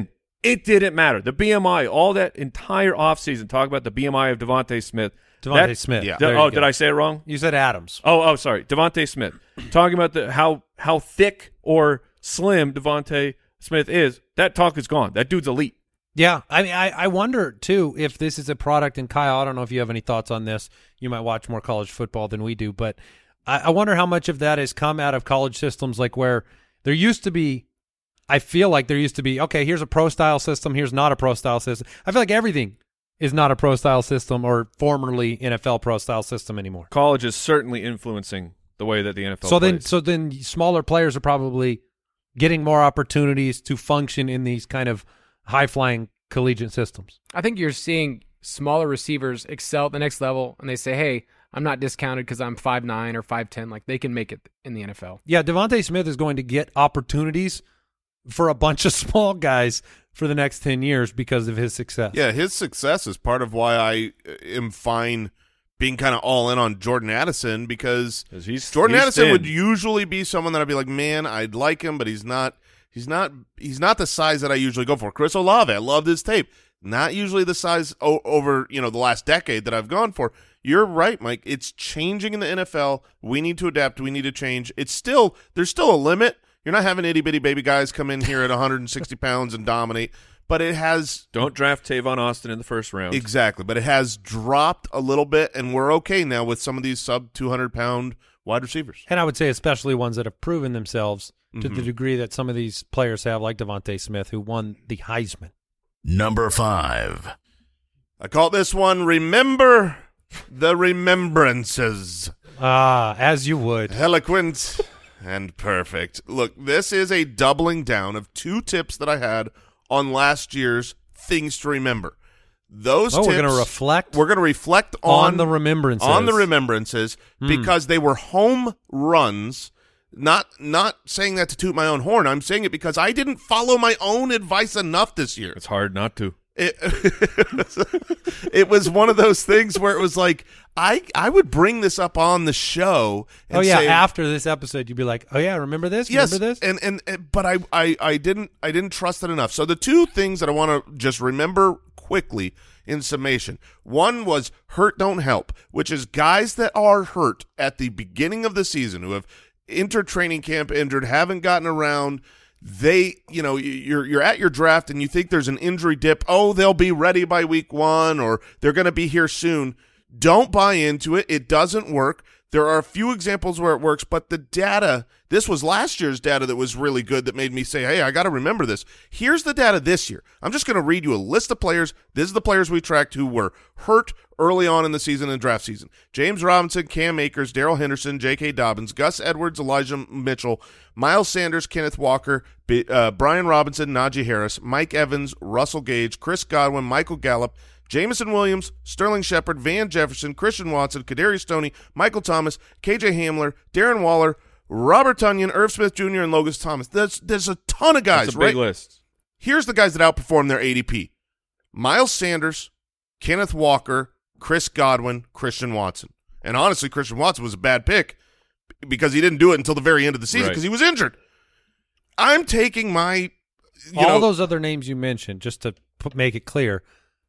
It didn't matter. The B M I, all that entire offseason, talk about the B M I of Devontae Smith. Devontae That- Smith. yeah. Did- There oh, you did go. I say it wrong? You said Adams. Oh, oh, sorry. Devontae Smith. Talking about the how how thick or slim Devontae Smith is. That talk is gone. That dude's elite. Yeah, I mean, I, I wonder, too, if this is a product, and Kyle, I don't know if you have any thoughts on this. You might watch more college football than we do, but I, I wonder how much of that has come out of college systems, like where there used to be, I feel like there used to be, okay, here's a pro-style system, here's not a pro-style system. I feel like everything is not a pro-style system or formerly N F L pro-style system anymore. College is certainly influencing the way that the N F L So plays. then, so then smaller players are probably getting more opportunities to function in these kind of high-flying collegiate systems. I think you're seeing smaller receivers excel at the next level, and they say, hey, I'm not discounted because I'm five nine or five ten. Like, they can make it in the N F L. Yeah, Devontae Smith is going to get opportunities for a bunch of small guys for the next ten years because of his success. Yeah, his success is part of why I am fine being kind of all in on Jordan Addison, because 'Cause he's- Jordan he's Addison thin. would usually be someone that I'd be like, man, I'd like him, but he's not he's not he's not the size that I usually go for. Chris Olave, I love this tape. Not usually the size o- over, you know, the last decade that I've gone for. You're right, Mike. It's changing in the N F L. We need to adapt. We need to change. It's still there's still a limit. You're not having itty bitty baby guys come in here at one hundred sixty pounds and dominate, but it has Don't draft Tavon Austin in the first round. exactly. But it has dropped a little bit, and we're okay now with some of these sub two hundred pound wide receivers. And I would say especially ones that have proven themselves to Mm-hmm. the degree that some of these players have, like Devontae Smith, who won the Heisman. Number five. I call this one "Remember the Remembrances." Ah, as you would. Eloquent and perfect. Look, this is a doubling down of two tips that I had on last year's things to remember. Those Oh, tips, we're going to reflect We're going to reflect on, on, the remembrances. on the remembrances because they were home runs. Not not saying that to toot my own horn. I'm saying it because I didn't follow my own advice enough this year. It's hard not to. It, it was one of those things where it was like I I would bring this up on the show. And Oh, yeah, say, after this episode, you'd be like, oh, yeah, remember this? yes, Remember this? and, and and but I, I I didn't I didn't trust it enough. So the two things that I want to just remember quickly in summation. One was hurt don't help, which is guys that are hurt at the beginning of the season who have entered training camp injured, haven't gotten around. They, you know, you're you're at your draft and you think there's an injury dip. Oh, they'll be ready by week one, or they're going to be here soon. Don't buy into it. It doesn't work. There are a few examples where it works, but the data, this was last year's data that was really good that made me say, hey, I got to remember this. Here's the data this year. I'm just going to read you a list of players. This is the players we tracked who were hurt early on in the season and draft season. James Robinson, Cam Akers, Darrell Henderson, J K. Dobbins, Gus Edwards, Elijah Mitchell, Miles Sanders, Kenneth Walker, B- uh, Brian Robinson, Najee Harris, Mike Evans, Russell Gage, Chris Godwin, Michael Gallup, Jamison Williams, Sterling Shepard, Van Jefferson, Christian Watson, Kadarius Stoney, Michael Thomas, K J Hamler, Darren Waller, Robert Tonyan, Irv Smith Junior, and Logan Thomas. There's, there's a ton of guys, That's a right? big list. Here's the guys that outperformed their A D P. Miles Sanders, Kenneth Walker, Chris Godwin, Christian Watson. And honestly, Christian Watson was a bad pick because he didn't do it until the very end of the season Right. because he was injured. I'm taking my, you All know, those other names you mentioned, just to put, make it clear,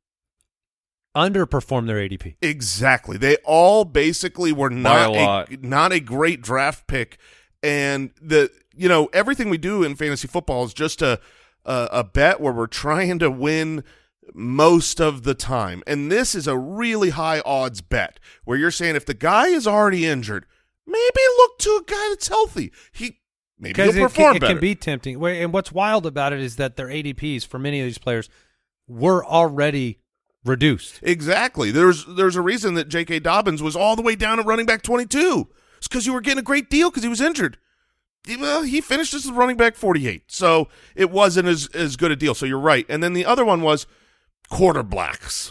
underperformed their A D P. exactly. They all basically were By not a a, lot. not a great draft pick. And the you know everything we do in fantasy football is just a a, a bet where we're trying to win most of the time. And this is a really high odds bet where you're saying if the guy is already injured, maybe look to a guy that's healthy. He maybe Because he'll it, perform can, it better. can be tempting. Wait, And what's wild about it is that their A D Ps for many of these players were already reduced. Exactly. There's there's a reason that J K. Dobbins was all the way down at running back twenty-two. It's because you were getting a great deal because he was injured. Well, he finished as running back forty-eight, so it wasn't as, as good a deal. So you're right. And then the other one was quarterbacks.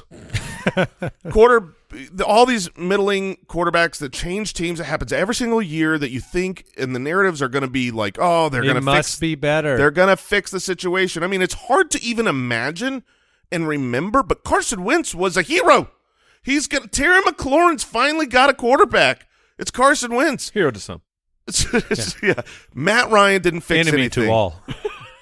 Quarter, all these middling quarterbacks that change teams. It happens every single year that you think, and the narratives are going to be like, oh, they're It going to must fix, be better. they're going to fix the situation. I mean, it's hard to even imagine and remember, but Carson Wentz was a hero. He's got Terry McLaurin's finally got a quarterback. It's Carson Wentz. Hero to some. It's, it's, yeah. Matt Ryan didn't fix Enemy anything. to all.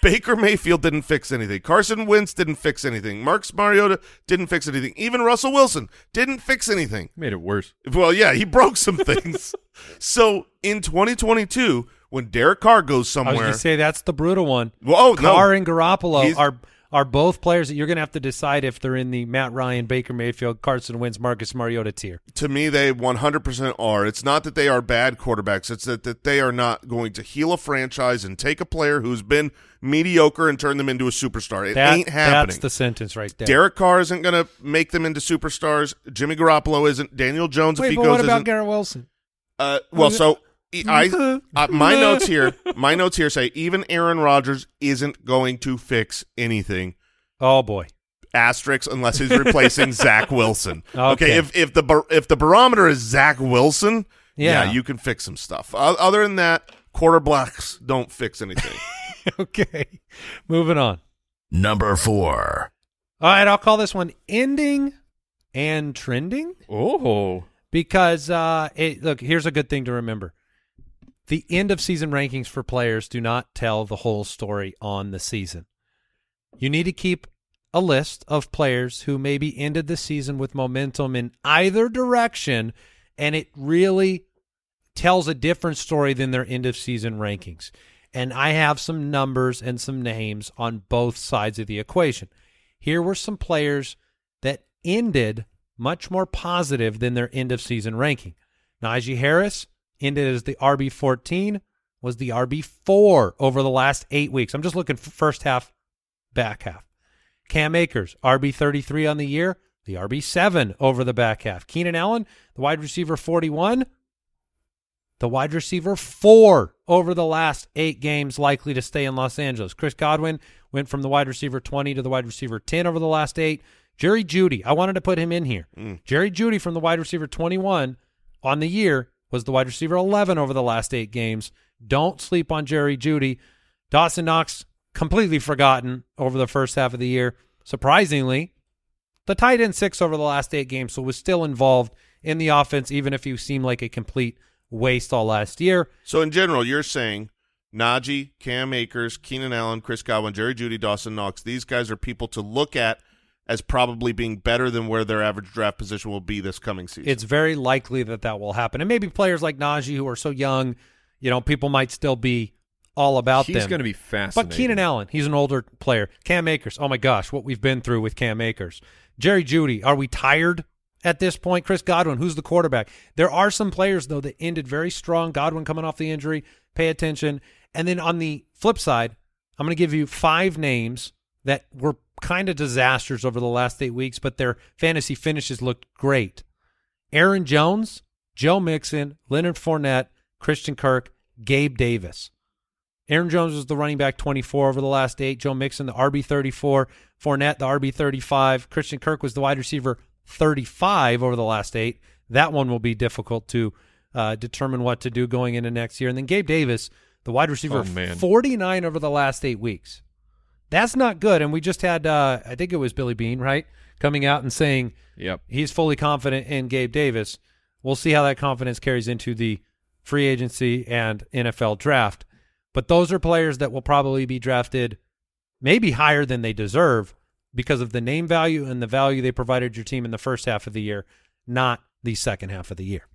Baker Mayfield didn't fix anything. Carson Wentz didn't fix anything. Marcus Mariota didn't fix anything. Even Russell Wilson didn't fix anything. Made it worse. Well, yeah, he broke some things. So in twenty twenty-two, when Derek Carr goes I was somewhere, going to say that's the brutal one. well, oh no, Carr and Garoppolo He's- are are both players that you're going to have to decide if they're in the Matt Ryan, Baker Mayfield, Carson Wentz, Marcus Mariota tier. to me, they one hundred percent are. It's not that they are bad quarterbacks. It's that, that they are not going to heal a franchise and take a player who's been mediocre and turn them into a superstar. It That- ain't happening. That's the sentence right there. Derek Carr isn't going to make them into superstars. Jimmy Garoppolo isn't. Daniel Jones, Wait, if he but goes, what about isn't. Garrett Wilson? Uh, well, so I, uh, my notes here, my notes here say even Aaron Rodgers isn't going to fix anything. Oh, boy. Asterisk unless he's replacing Zach Wilson. Okay, Okay. if if the bar- if the barometer is Zach Wilson, yeah, Yeah. you can fix some stuff. O- other than that, quarterbacks don't fix anything. Okay. Moving on. Number four. All right, I'll call this one ending and trending Oh. because, uh, it, look, here's a good thing to remember. The end of season rankings for players do not tell the whole story on the season. You need to keep a list of players who maybe ended the season with momentum in either direction, and it really tells a different story than their end of season rankings. And I have some numbers and some names on both sides of the equation. Here were some players that ended much more positive than their end of season ranking. Najee Harris ended as the R B fourteen, was the R B four over the last eight weeks. I'm just looking for first half, back half. Cam Akers, R B thirty-three on the year, the R B seven over the back half. Keenan Allen, the wide receiver forty-one, the wide receiver four over the last eight games, likely to stay in Los Angeles. Chris Godwin went from the wide receiver twenty to the wide receiver ten over the last eight. Jerry Jeudy, I wanted to put him in here. Mm. Jerry Jeudy from the wide receiver twenty-one on the year was the wide receiver eleven over the last eight games. Don't sleep on Jerry Jeudy. Dawson Knox, completely forgotten over the first half of the year. Surprisingly, the tight end six over the last eight games, so was still involved in the offense, even if you seem like a complete waste all last year. So in general, you're saying Najee, Cam Akers, Keenan Allen, Chris Godwin, Jerry Jeudy, Dawson Knox, these guys are people to look at as probably being better than where their average draft position will be this coming season. It's very likely that that will happen. And maybe players like Najee, who are so young, you know, people might still be all about He's them. going to be fascinating. But Keenan Allen, he's an older player. Cam Akers, oh my gosh, what we've been through with Cam Akers. Jerry Jeudy, are we tired at this point? Chris Godwin, who's the quarterback? There are some players, though, that ended very strong. Godwin coming off the injury, pay attention. And then on the flip side, I'm going to give you five names that were kind of disasters over the last eight weeks, but their fantasy finishes looked great. Aaron Jones, Joe Mixon, Leonard Fournette, Christian Kirk, Gabe Davis. Aaron Jones was the running back twenty-four over the last eight. Joe Mixon, the R B thirty-four. Fournette, the R B thirty-five. Christian Kirk was the wide receiver thirty-five over the last eight. That one will be difficult to uh, determine what to do going into next year. And then Gabe Davis, the wide receiver Oh, man. forty-nine over the last eight weeks. That's not good. And we just had, uh, I think it was Billy Beane, right, coming out and saying Yep. he's fully confident in Gabe Davis. We'll see how that confidence carries into the free agency and N F L draft. But those are players that will probably be drafted maybe higher than they deserve because of the name value and the value they provided your team in the first half of the year, not the second half of the year.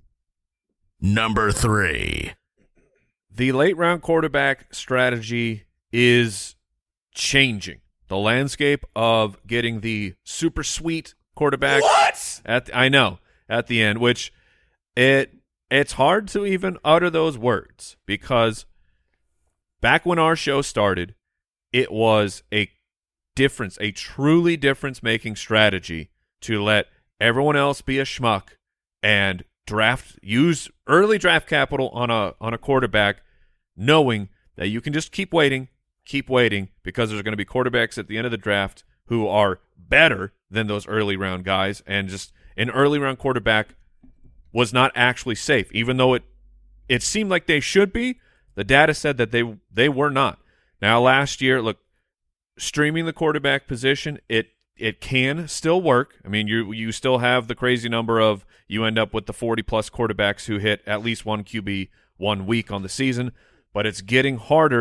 Number three. The late round quarterback strategy is changing. The landscape of getting the super sweet quarterback. What? At the, I know at the end, which it it's hard to even utter those words because back when our show started, it was a difference, a truly difference-making strategy to let everyone else be a schmuck and draft, use early draft capital on a on a quarterback, knowing that you can just keep waiting, keep waiting, because there's going to be quarterbacks at the end of the draft who are better than those early round guys, and just an early round quarterback was not actually safe, even though it it seemed like they should be. The data said that they they were not. Now, last year, look, streaming the quarterback position, it it can still work. I mean, you you still have the crazy number of you end up with the forty plus quarterbacks who hit at least one Q B one week on the season, but it's getting harder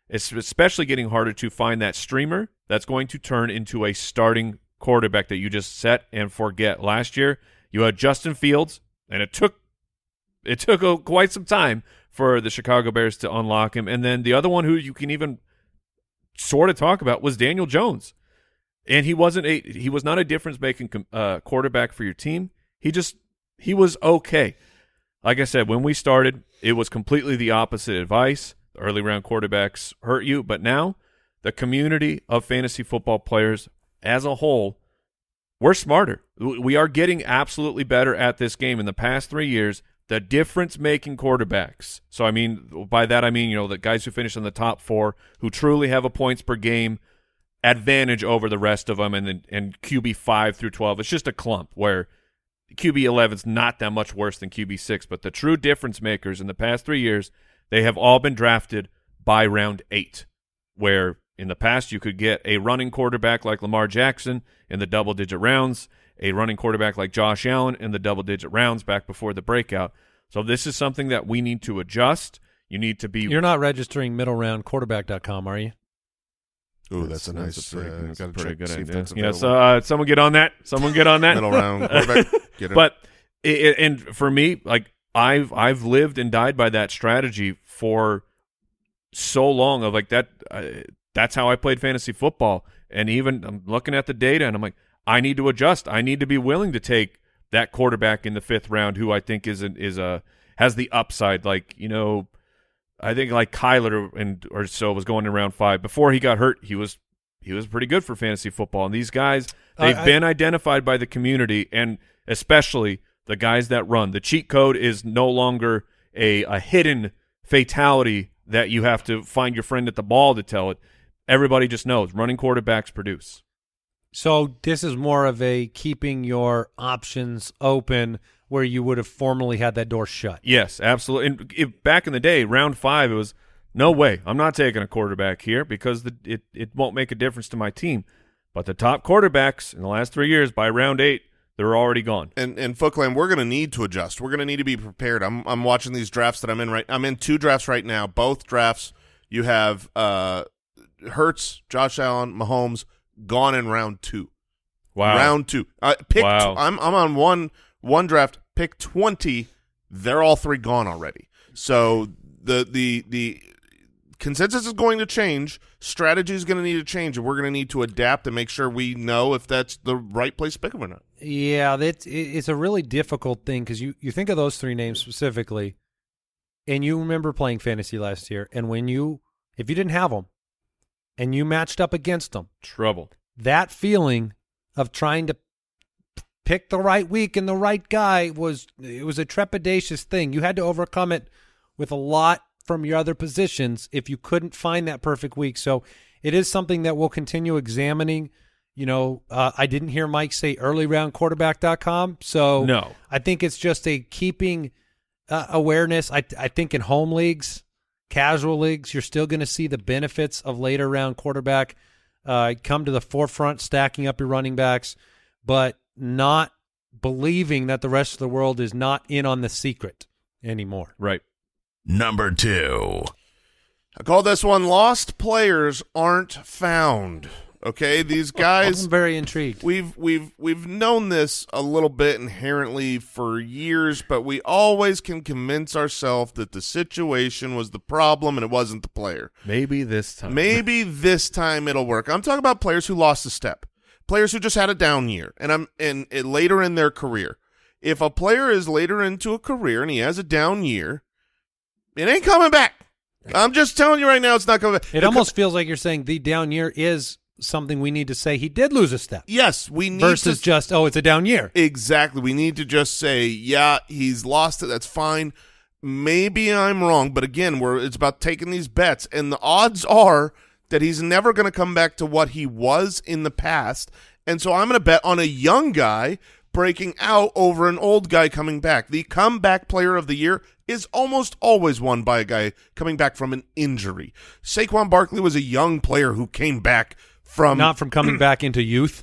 It's especially getting harder to find that streamer that's going to turn into a starting quarterback that you just set and forget. Last year, you had Justin Fields, and it took it took a, quite some time for the Chicago Bears to unlock him. And then the other one who you can even sort of talk about was Daniel Jones. And he wasn't a he was not a difference-making uh, quarterback for your team. He just he was okay. Like I said, when we started, it was completely the opposite advice. The early round quarterbacks hurt you, but now the community of fantasy football players as a whole, we're smarter. We are getting absolutely better at this game. In the past three years, the difference-making quarterbacks. So, I mean, by that I mean, you know, the guys who finish in the top four, who truly have a points per game advantage over the rest of them, and then and Q B five through twelve. It's just a clump where Q B eleven is not that much worse than Q B six, but the true difference makers in the past three years, they have all been drafted by round eight, where in the past you could get a running quarterback like Lamar Jackson in the double-digit rounds, a running quarterback like Josh Allen in the double-digit rounds back before the breakout. So this is something that we need to adjust. You need to be – You're not registering middle round quarterback dot com, are you? Ooh, that's, that's a nice, that's a pretty, uh, that's a gotta pretty check, good see if idea. that's Yeah, so available. uh, someone get on that. Someone get on that. Middle round quarterback. Get it. But it, and for me, like I've I've lived and died by that strategy for so long. Of like that. Uh, that's how I played fantasy football. And even I'm looking at the data, and I'm like, I need to adjust. I need to be willing to take that quarterback in the fifth round, who I think is an, is a has the upside. Like you know, I think like Kyler and or so was going in round five before he got hurt. He was. He was pretty good for fantasy football. And these guys, they've uh, I, been identified by the community, and especially the guys that run. The cheat code is no longer a, a hidden fatality that you have to find your friend at the ball to tell it. Everybody just knows running quarterbacks produce. So this is more of a keeping your options open where you would have formerly had that door shut. Yes, absolutely. And if, back in the day, round five, it was – no way. I'm not taking a quarterback here because the, it, it won't make a difference to my team. But the top quarterbacks in the last three years, by round eight, they're already gone. And and Footclan, we're going to need to adjust. We're going to need to be prepared. I'm I'm watching these drafts that I'm in right. I'm in two drafts right now. Both drafts, you have uh, Hurts, Josh Allen, Mahomes gone in round two. Wow. Round two. Uh, pick. Wow. I'm I'm on one one draft. Pick twenty. They're all three gone already. So the the the. consensus is going to change. Strategy is going to need to change, and we're going to need to adapt and make sure we know if that's the right place to pick them or not. Yeah, that's, it's a really difficult thing because you, you think of those three names specifically, and you remember playing fantasy last year, and when you – if you didn't have them and you matched up against them. Trouble. That feeling of trying to pick the right week and the right guy was – it was a trepidatious thing. You had to overcome it with a lot – from your other positions if you couldn't find that perfect week. So it is something that we'll continue examining. You know, uh, I didn't hear Mike say early round quarterback dot com. So no, I think it's just a keeping uh, awareness. I, I think in home leagues, casual leagues, you're still going to see the benefits of later round quarterback uh, come to the forefront, stacking up your running backs, but not believing that the rest of the world is not in on the secret anymore. Right. Number two. I call this one Lost Players Aren't Found. Okay, these guys. I'm very intrigued. We've we've we've known this a little bit inherently for years, but we always can convince ourselves that the situation was the problem and it wasn't the player. Maybe this time. Maybe this time it'll work. I'm talking about players who lost a step, players who just had a down year, and I'm and, and later in their career. If a player is later into a career and he has a down year, it ain't coming back. I'm just telling you right now, it's not coming back. It almost feels like you're saying the down year is something we need to say he did lose a step. Yes, we need versus to, just, oh, it's a down year. Exactly. We need to just say, yeah, he's lost it. That's fine. Maybe I'm wrong, but again, we're it's about taking these bets, and the odds are that he's never going to come back to what he was in the past. And so I'm going to bet on a young guy breaking out over an old guy coming back. The comeback player of the year is almost always won by a guy coming back from an injury. Saquon Barkley was a young player who came back from... Not from coming back into youth.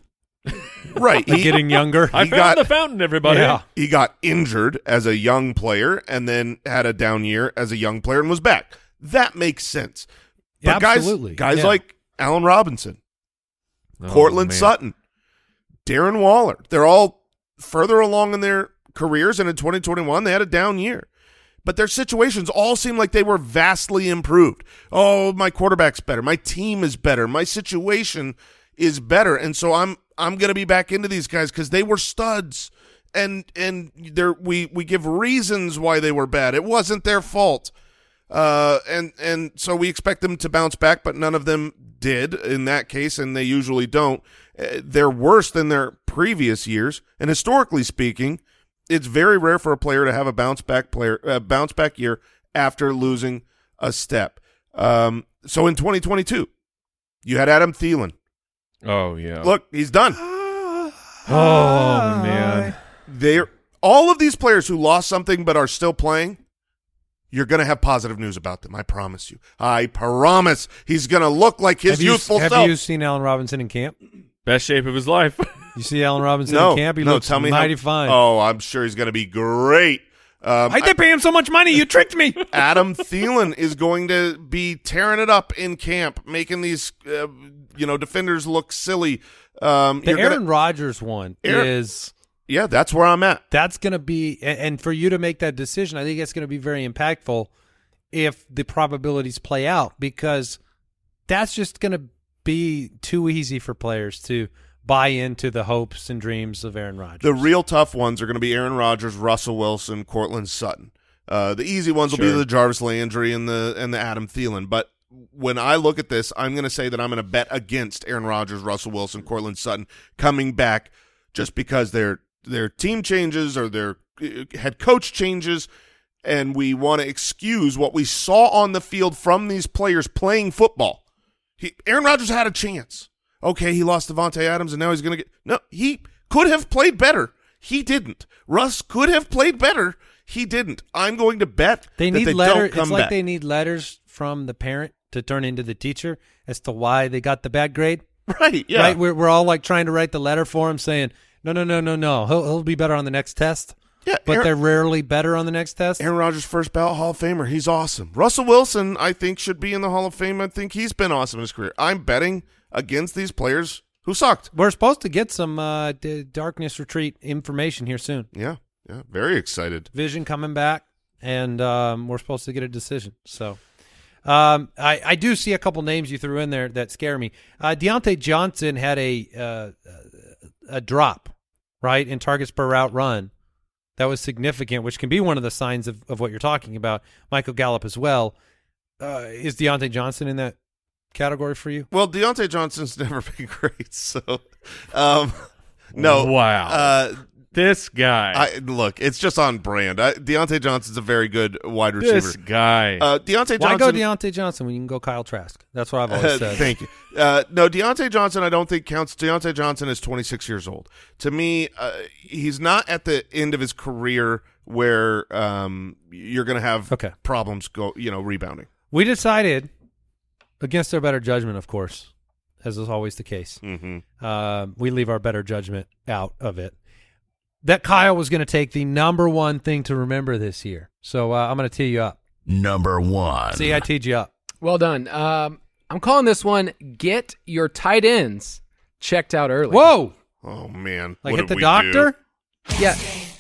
Right. He, getting younger. I he found got, the fountain, everybody. Yeah. He got injured as a young player and then had a down year as a young player and was back. That makes sense. But Absolutely. guys, guys Yeah. like Allen Robinson, Oh, Cortland man. Sutton, Darren Waller, they're all further along in their careers, and in twenty twenty-one they had a down year. But their situations all seem like they were vastly improved. Oh, my quarterback's better. My team is better. My situation is better. And so I'm I'm going to be back into these guys because they were studs. And and there we we give reasons why they were bad. It wasn't their fault. Uh, and and so we expect them to bounce back, but none of them did in that case, and they usually don't. Uh, they're worse than their previous years, and historically speaking, it's very rare for a player to have a bounce back player uh, bounce back year after losing a step. Um, so in twenty twenty-two, you had Adam Thielen. Oh yeah. Look, he's done. Oh man. They're all of these players who lost something but are still playing. You're going to have positive news about them. I promise you. I promise. He's going to look like his have you, youthful have self. you seen Allen Robinson in camp? Best shape of his life. You see Allen Robinson no, in camp? He no, looks tell me mighty how, fine. Oh, I'm sure he's going to be great. Um, Why'd they pay him so much money? You tricked me. Adam Thielen is going to be tearing it up in camp, making these uh, you know defenders look silly. Um, The you're Aaron gonna, Rodgers one Aaron- is yeah, that's where I'm at. that's going to be, and and for you to make that decision, I think it's going to be very impactful if the probabilities play out, because that's just going to be too easy for players to buy into the hopes and dreams of Aaron Rodgers. The real tough ones are going to be Aaron Rodgers, Russell Wilson, Cortland Sutton. Uh, the easy ones will be Sure. the Jarvis Landry and the and the Adam Thielen. But when I look at this, I'm going to say that I'm going to bet against Aaron Rodgers, Russell Wilson, Cortland Sutton coming back just because their their team changes or their uh, head coach changes, and we want to excuse what we saw on the field from these players playing football. He, Aaron Rodgers had a chance. Okay, he lost Devontae Adams, and now he's going to get – no, he could have played better. He didn't. Russ could have played better. He didn't. I'm going to bet They that need they letter. don't come It's like back. they need letters from the parent to turn into the teacher as to why they got the bad grade. Right, yeah. Right? We're we're all like trying to write the letter for him, saying no, no, no, no, no. He'll he'll be better on the next test. Yeah, But Aaron- they're rarely better on the next test. Aaron Rodgers, first ballot Hall of Famer. He's awesome. Russell Wilson, I think, should be in the Hall of Fame. I think he's been awesome in his career. I'm betting against these players who sucked. We're supposed to get some uh, D- Darkness Retreat information here soon. Yeah, yeah. Very excited. Vision coming back, and um, we're supposed to get a decision. So um, I, I do see a couple names you threw in there that scare me. Uh, Deontay Johnson had a uh, a drop, right, in targets per route run. That was significant, which can be one of the signs of, of what you're talking about. Michael Gallup as well. Uh, is Deontay Johnson in that category for you? Well, Deontay Johnson's never been great, so um, no. Wow. Uh, This guy. I look, it's just on brand. I, Deontay Johnson's a very good wide receiver. this guy. Uh, Deontay Why Johnson. go Deontay Johnson when you can go Kyle Trask? That's what I've always Uh, said. Thank you. Uh, no, Deontay Johnson, I don't think counts. Deontay Johnson is twenty-six years old. To me, uh, he's not at the end of his career where um, you're going to have Okay. problems go, you know, rebounding. We decided, against our better judgment, of course, as is always the case, Mm-hmm. uh, we leave our better judgment out of it, that Kyle was going to take the number one thing to remember this year. So uh, I'm going to tee you up. Number one. See, I teed you up. Well done. Um, I'm calling this one "Get Your Tight Ends Checked Out Early." Whoa! Oh man, Like what hit did the we doctor? do? Yeah.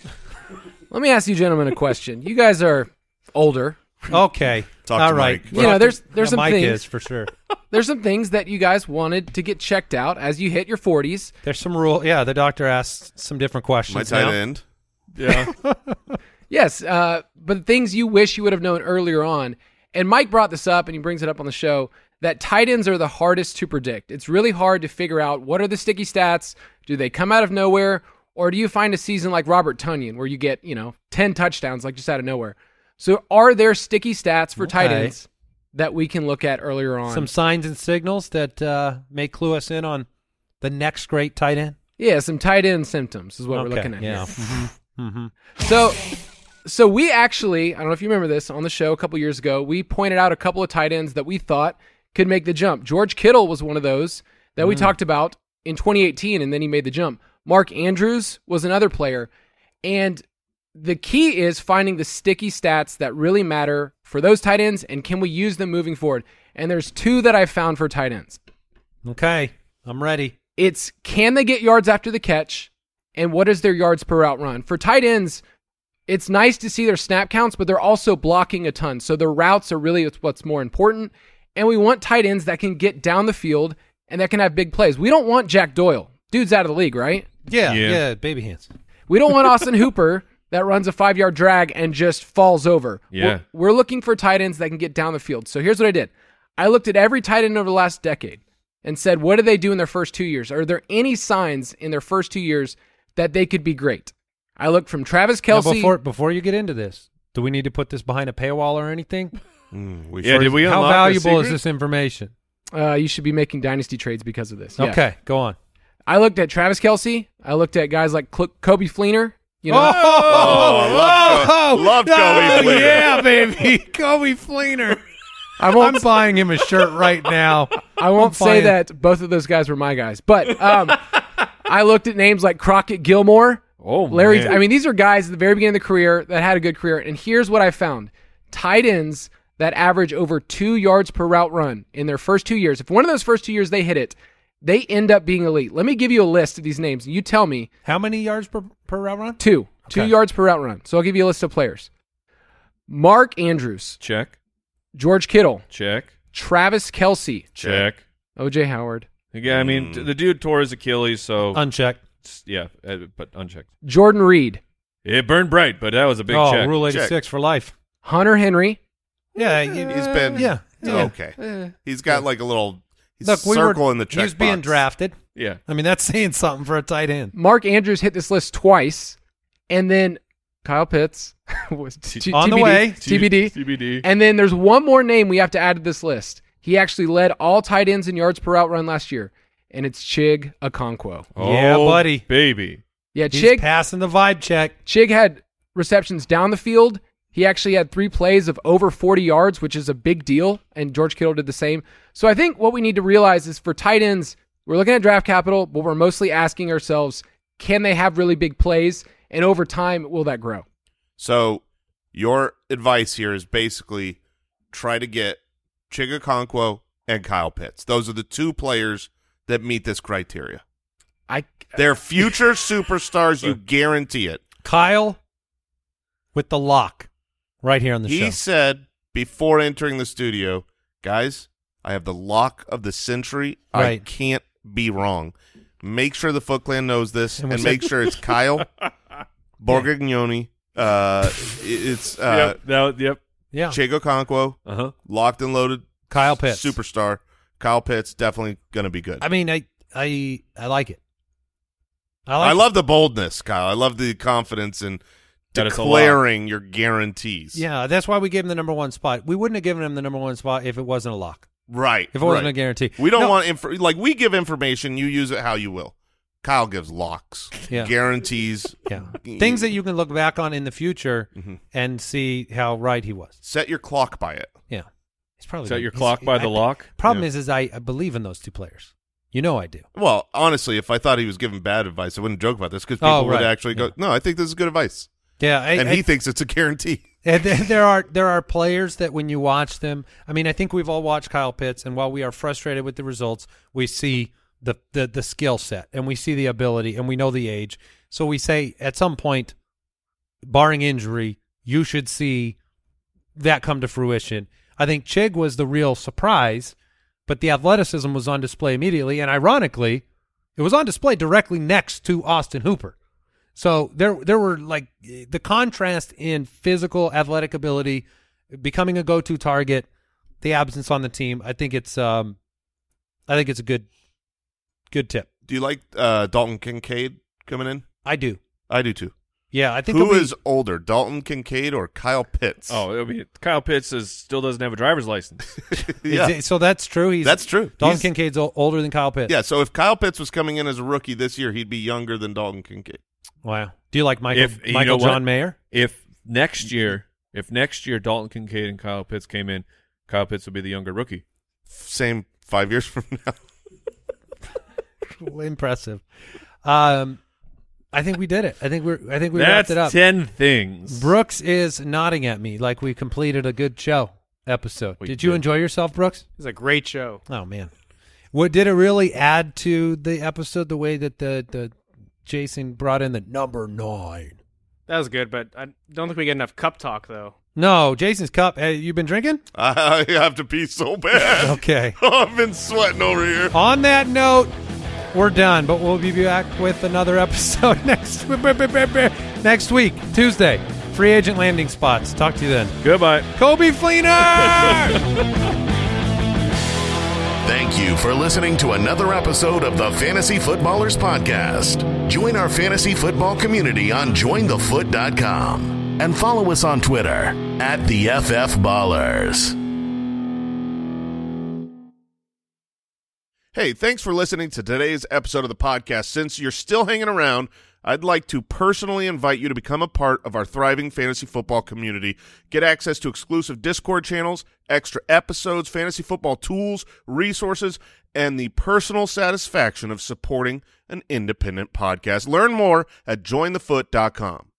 Let me ask you gentlemen a question. You guys are older. Okay. Talk All to right. Mike. You know, there's there's Yeah, some Mike things. is for sure. There's some things that you guys wanted to get checked out as you hit your forties. There's some rule. Yeah, the doctor asked some different questions. My tight now. end. yeah. Yes, uh, but things you wish you would have known earlier on. And Mike brought this up, and he brings it up on the show, that tight ends are the hardest to predict. It's really hard to figure out what are the sticky stats. Do they come out of nowhere? Or do you find a season like Robert Tonyan where you get, you know, ten touchdowns like just out of nowhere? So are there sticky stats for tight Okay. ends that we can look at earlier on? Some signs and signals that uh, may clue us in on the next great tight end. yeah, some tight end symptoms is what we're Okay, looking at yeah. here. Mm-hmm. So, so we actually, I don't know if you remember this, on the show a couple years ago, we pointed out a couple of tight ends that we thought could make the jump. George Kittle was one of those that we talked about in twenty eighteen, and then he made the jump. Mark Andrews was another player. And the key is finding the sticky stats that really matter for those tight ends, and can we use them moving forward? And there's two that I found for tight ends. Okay, I'm ready. It's can they get yards after the catch, and what is their yards per route run? For tight ends, it's nice to see their snap counts, but they're also blocking a ton. So their routes are really what's more important. And we want tight ends that can get down the field and that can have big plays. We don't want Jack Doyle. Dude's out of the league, right? Yeah, Yeah. yeah, baby hands. We don't want Austin Hooper that runs a five-yard drag and just falls over. Yeah. We're, we're looking for tight ends that can get down the field. So here's what I did. I looked at every tight end over the last decade and said, what do they do in their first two years? Are there any signs in their first two years that they could be great? I looked from Travis Now, Kelce. before before you get into this, do we need to put this behind a paywall or anything? Mm, we Yeah, should- did we How unlock the valuable is secret? this information? uh, you should be making dynasty trades because of this. Yeah. Okay, go on. I looked at Travis Kelce. I looked at guys like Cl- Kobe Fleener. You know, Oh, love, Co- love Kobe oh, Fleener. yeah, baby. Kobe Fleener. I won't. I'm buying him a shirt right now. I won't I'm say buying- that both of those guys were my guys, but um, I looked at names like Crockett Gilmore, Oh, Larry. man. I mean, these are guys at the very beginning of the career that had a good career. And here's what I found: tight ends that average over two yards per route run in their first two years. If one of those first two years they hit it, they end up being elite. Let me give you a list of these names. You tell me How many yards per, per route run? two, two Okay. yards per route run. So I'll give you a list of players: Mark Andrews, Check. George Kittle, Check. Travis Kelce, Check. O J Howard, Yeah, I mean, t- the dude tore his Achilles, so Unchecked. yeah, uh, but unchecked. Jordan Reed, It burned bright, but that was a big oh, check. Rule eighty-six for life. Hunter Henry. Yeah, He's been yeah. it's yeah. okay. He's got like a little he's Look, we circle were, in the check he was being box. drafted. Yeah. I mean, that's saying something for a tight end. Mark Andrews hit this list twice, and then Kyle Pitts was t- On the T B D, way. T B D. T B D. And then there's one more name we have to add to this list. He actually led all tight ends in yards per route run last year, and it's Chig Okonkwo. Yeah, Oh, buddy. baby. Yeah, He's Chig. passing the vibe check. Chig had receptions down the field. He actually had three plays of over forty yards, which is a big deal, and George Kittle did the same. So I think what we need to realize is for tight ends, we're looking at draft capital, but we're mostly asking ourselves, can they have really big plays? And over time, will that grow? So your advice here is basically try to get Chig Okonkwo and Kyle Pitts. Those are the two players that meet this criteria. I They're future superstars. You guarantee it. Kyle with the lock right here on the He show. said before entering the studio, guys, I have the lock of the century. I Right. can't be wrong. Make sure the Foot Clan knows this, And and, what's make sure it's Kyle Borgognoni. Uh, it's uh, yep. That, yep. Yeah. Chig Okonkwo, Uh huh. locked and loaded. Kyle Pitts. Superstar. Kyle Pitts, definitely going to be good. I mean, I I I like it. I I like it. love the boldness, Kyle. I love the confidence in That it's a declaring your guarantees. Yeah, that's why we gave him the number one spot. We wouldn't have given him the number one spot if it wasn't a lock. Right. If it wasn't right. a guarantee. We don't No. want inf- like we give information, you use it how you will. Kyle gives locks, Yeah. guarantees. Yeah. Things that you can look back on in the future Mhm. and see how right he was. Set your clock by it. Yeah. He's probably Set your he's- clock by the I- lock. Problem Yeah. is, is I, I believe in those two players. You know I do. Well, honestly, if I thought he was giving bad advice, I wouldn't joke about this because people Oh, would right. actually go, Yeah. "No, I think this is good advice," Yeah, I, and I, he thinks it's a guarantee. and there there are there are players that when you watch them, I mean, I think we've all watched Kyle Pitts, and while we are frustrated with the results, we see the the, the skill set, and we see the ability, and we know the age. So we say at some point, barring injury, you should see that come to fruition. I think Chig was the real surprise, but the athleticism was on display immediately, and ironically, it was on display directly next to Austin Hooper. So there there were like the contrast in physical athletic ability, becoming a go-to target, the absence on the team. I think it's um I think it's a good good tip. Do you like uh, Dalton Kincaid coming in? I do. I do too. Yeah, I think Who it'll be- is older, Dalton Kincaid or Kyle Pitts? Oh, I mean, Kyle Pitts is, still doesn't have a driver's license. yeah, is it- so that's true. He's that's true. Dalton He's- Kincaid's o- older than Kyle Pitts. Yeah, so if Kyle Pitts was coming in as a rookie this year, he'd be younger than Dalton Kincaid. Wow. Do you like Michael If- you Michael know what? John Mayer? If next year, if next year Dalton Kincaid and Kyle Pitts came in, Kyle Pitts would be the younger rookie. Same five years from now. Impressive. Um, I think we did it. I think we're. I think we That's wrapped it up. ten things. Brooks is nodding at me like we completed a good show. episode. We Did you did. enjoy yourself, Brooks? It was a great show. Oh man, what did it really add to the episode? The way that the the Jason brought in the number nine. That was good, but I don't think we get enough cup talk, though. No, Jason's cup. Hey, you been drinking? I have to pee so bad. Okay. Oh, I've been sweating over here. On that note, we're done, but we'll be back with another episode next next week, Tuesday. Free agent landing spots. Talk to you then. Goodbye. Kobe Fleener! Thank you for listening to another episode of the Fantasy Footballers Podcast. Join our fantasy football community on join the foot dot com and follow us on Twitter at the F F Ballers. Hey, thanks for listening to today's episode of the podcast. Since you're still hanging around, I'd like to personally invite you to become a part of our thriving fantasy football community. Get access to exclusive Discord channels, extra episodes, fantasy football tools, resources, and the personal satisfaction of supporting an independent podcast. Learn more at join the foot dot com.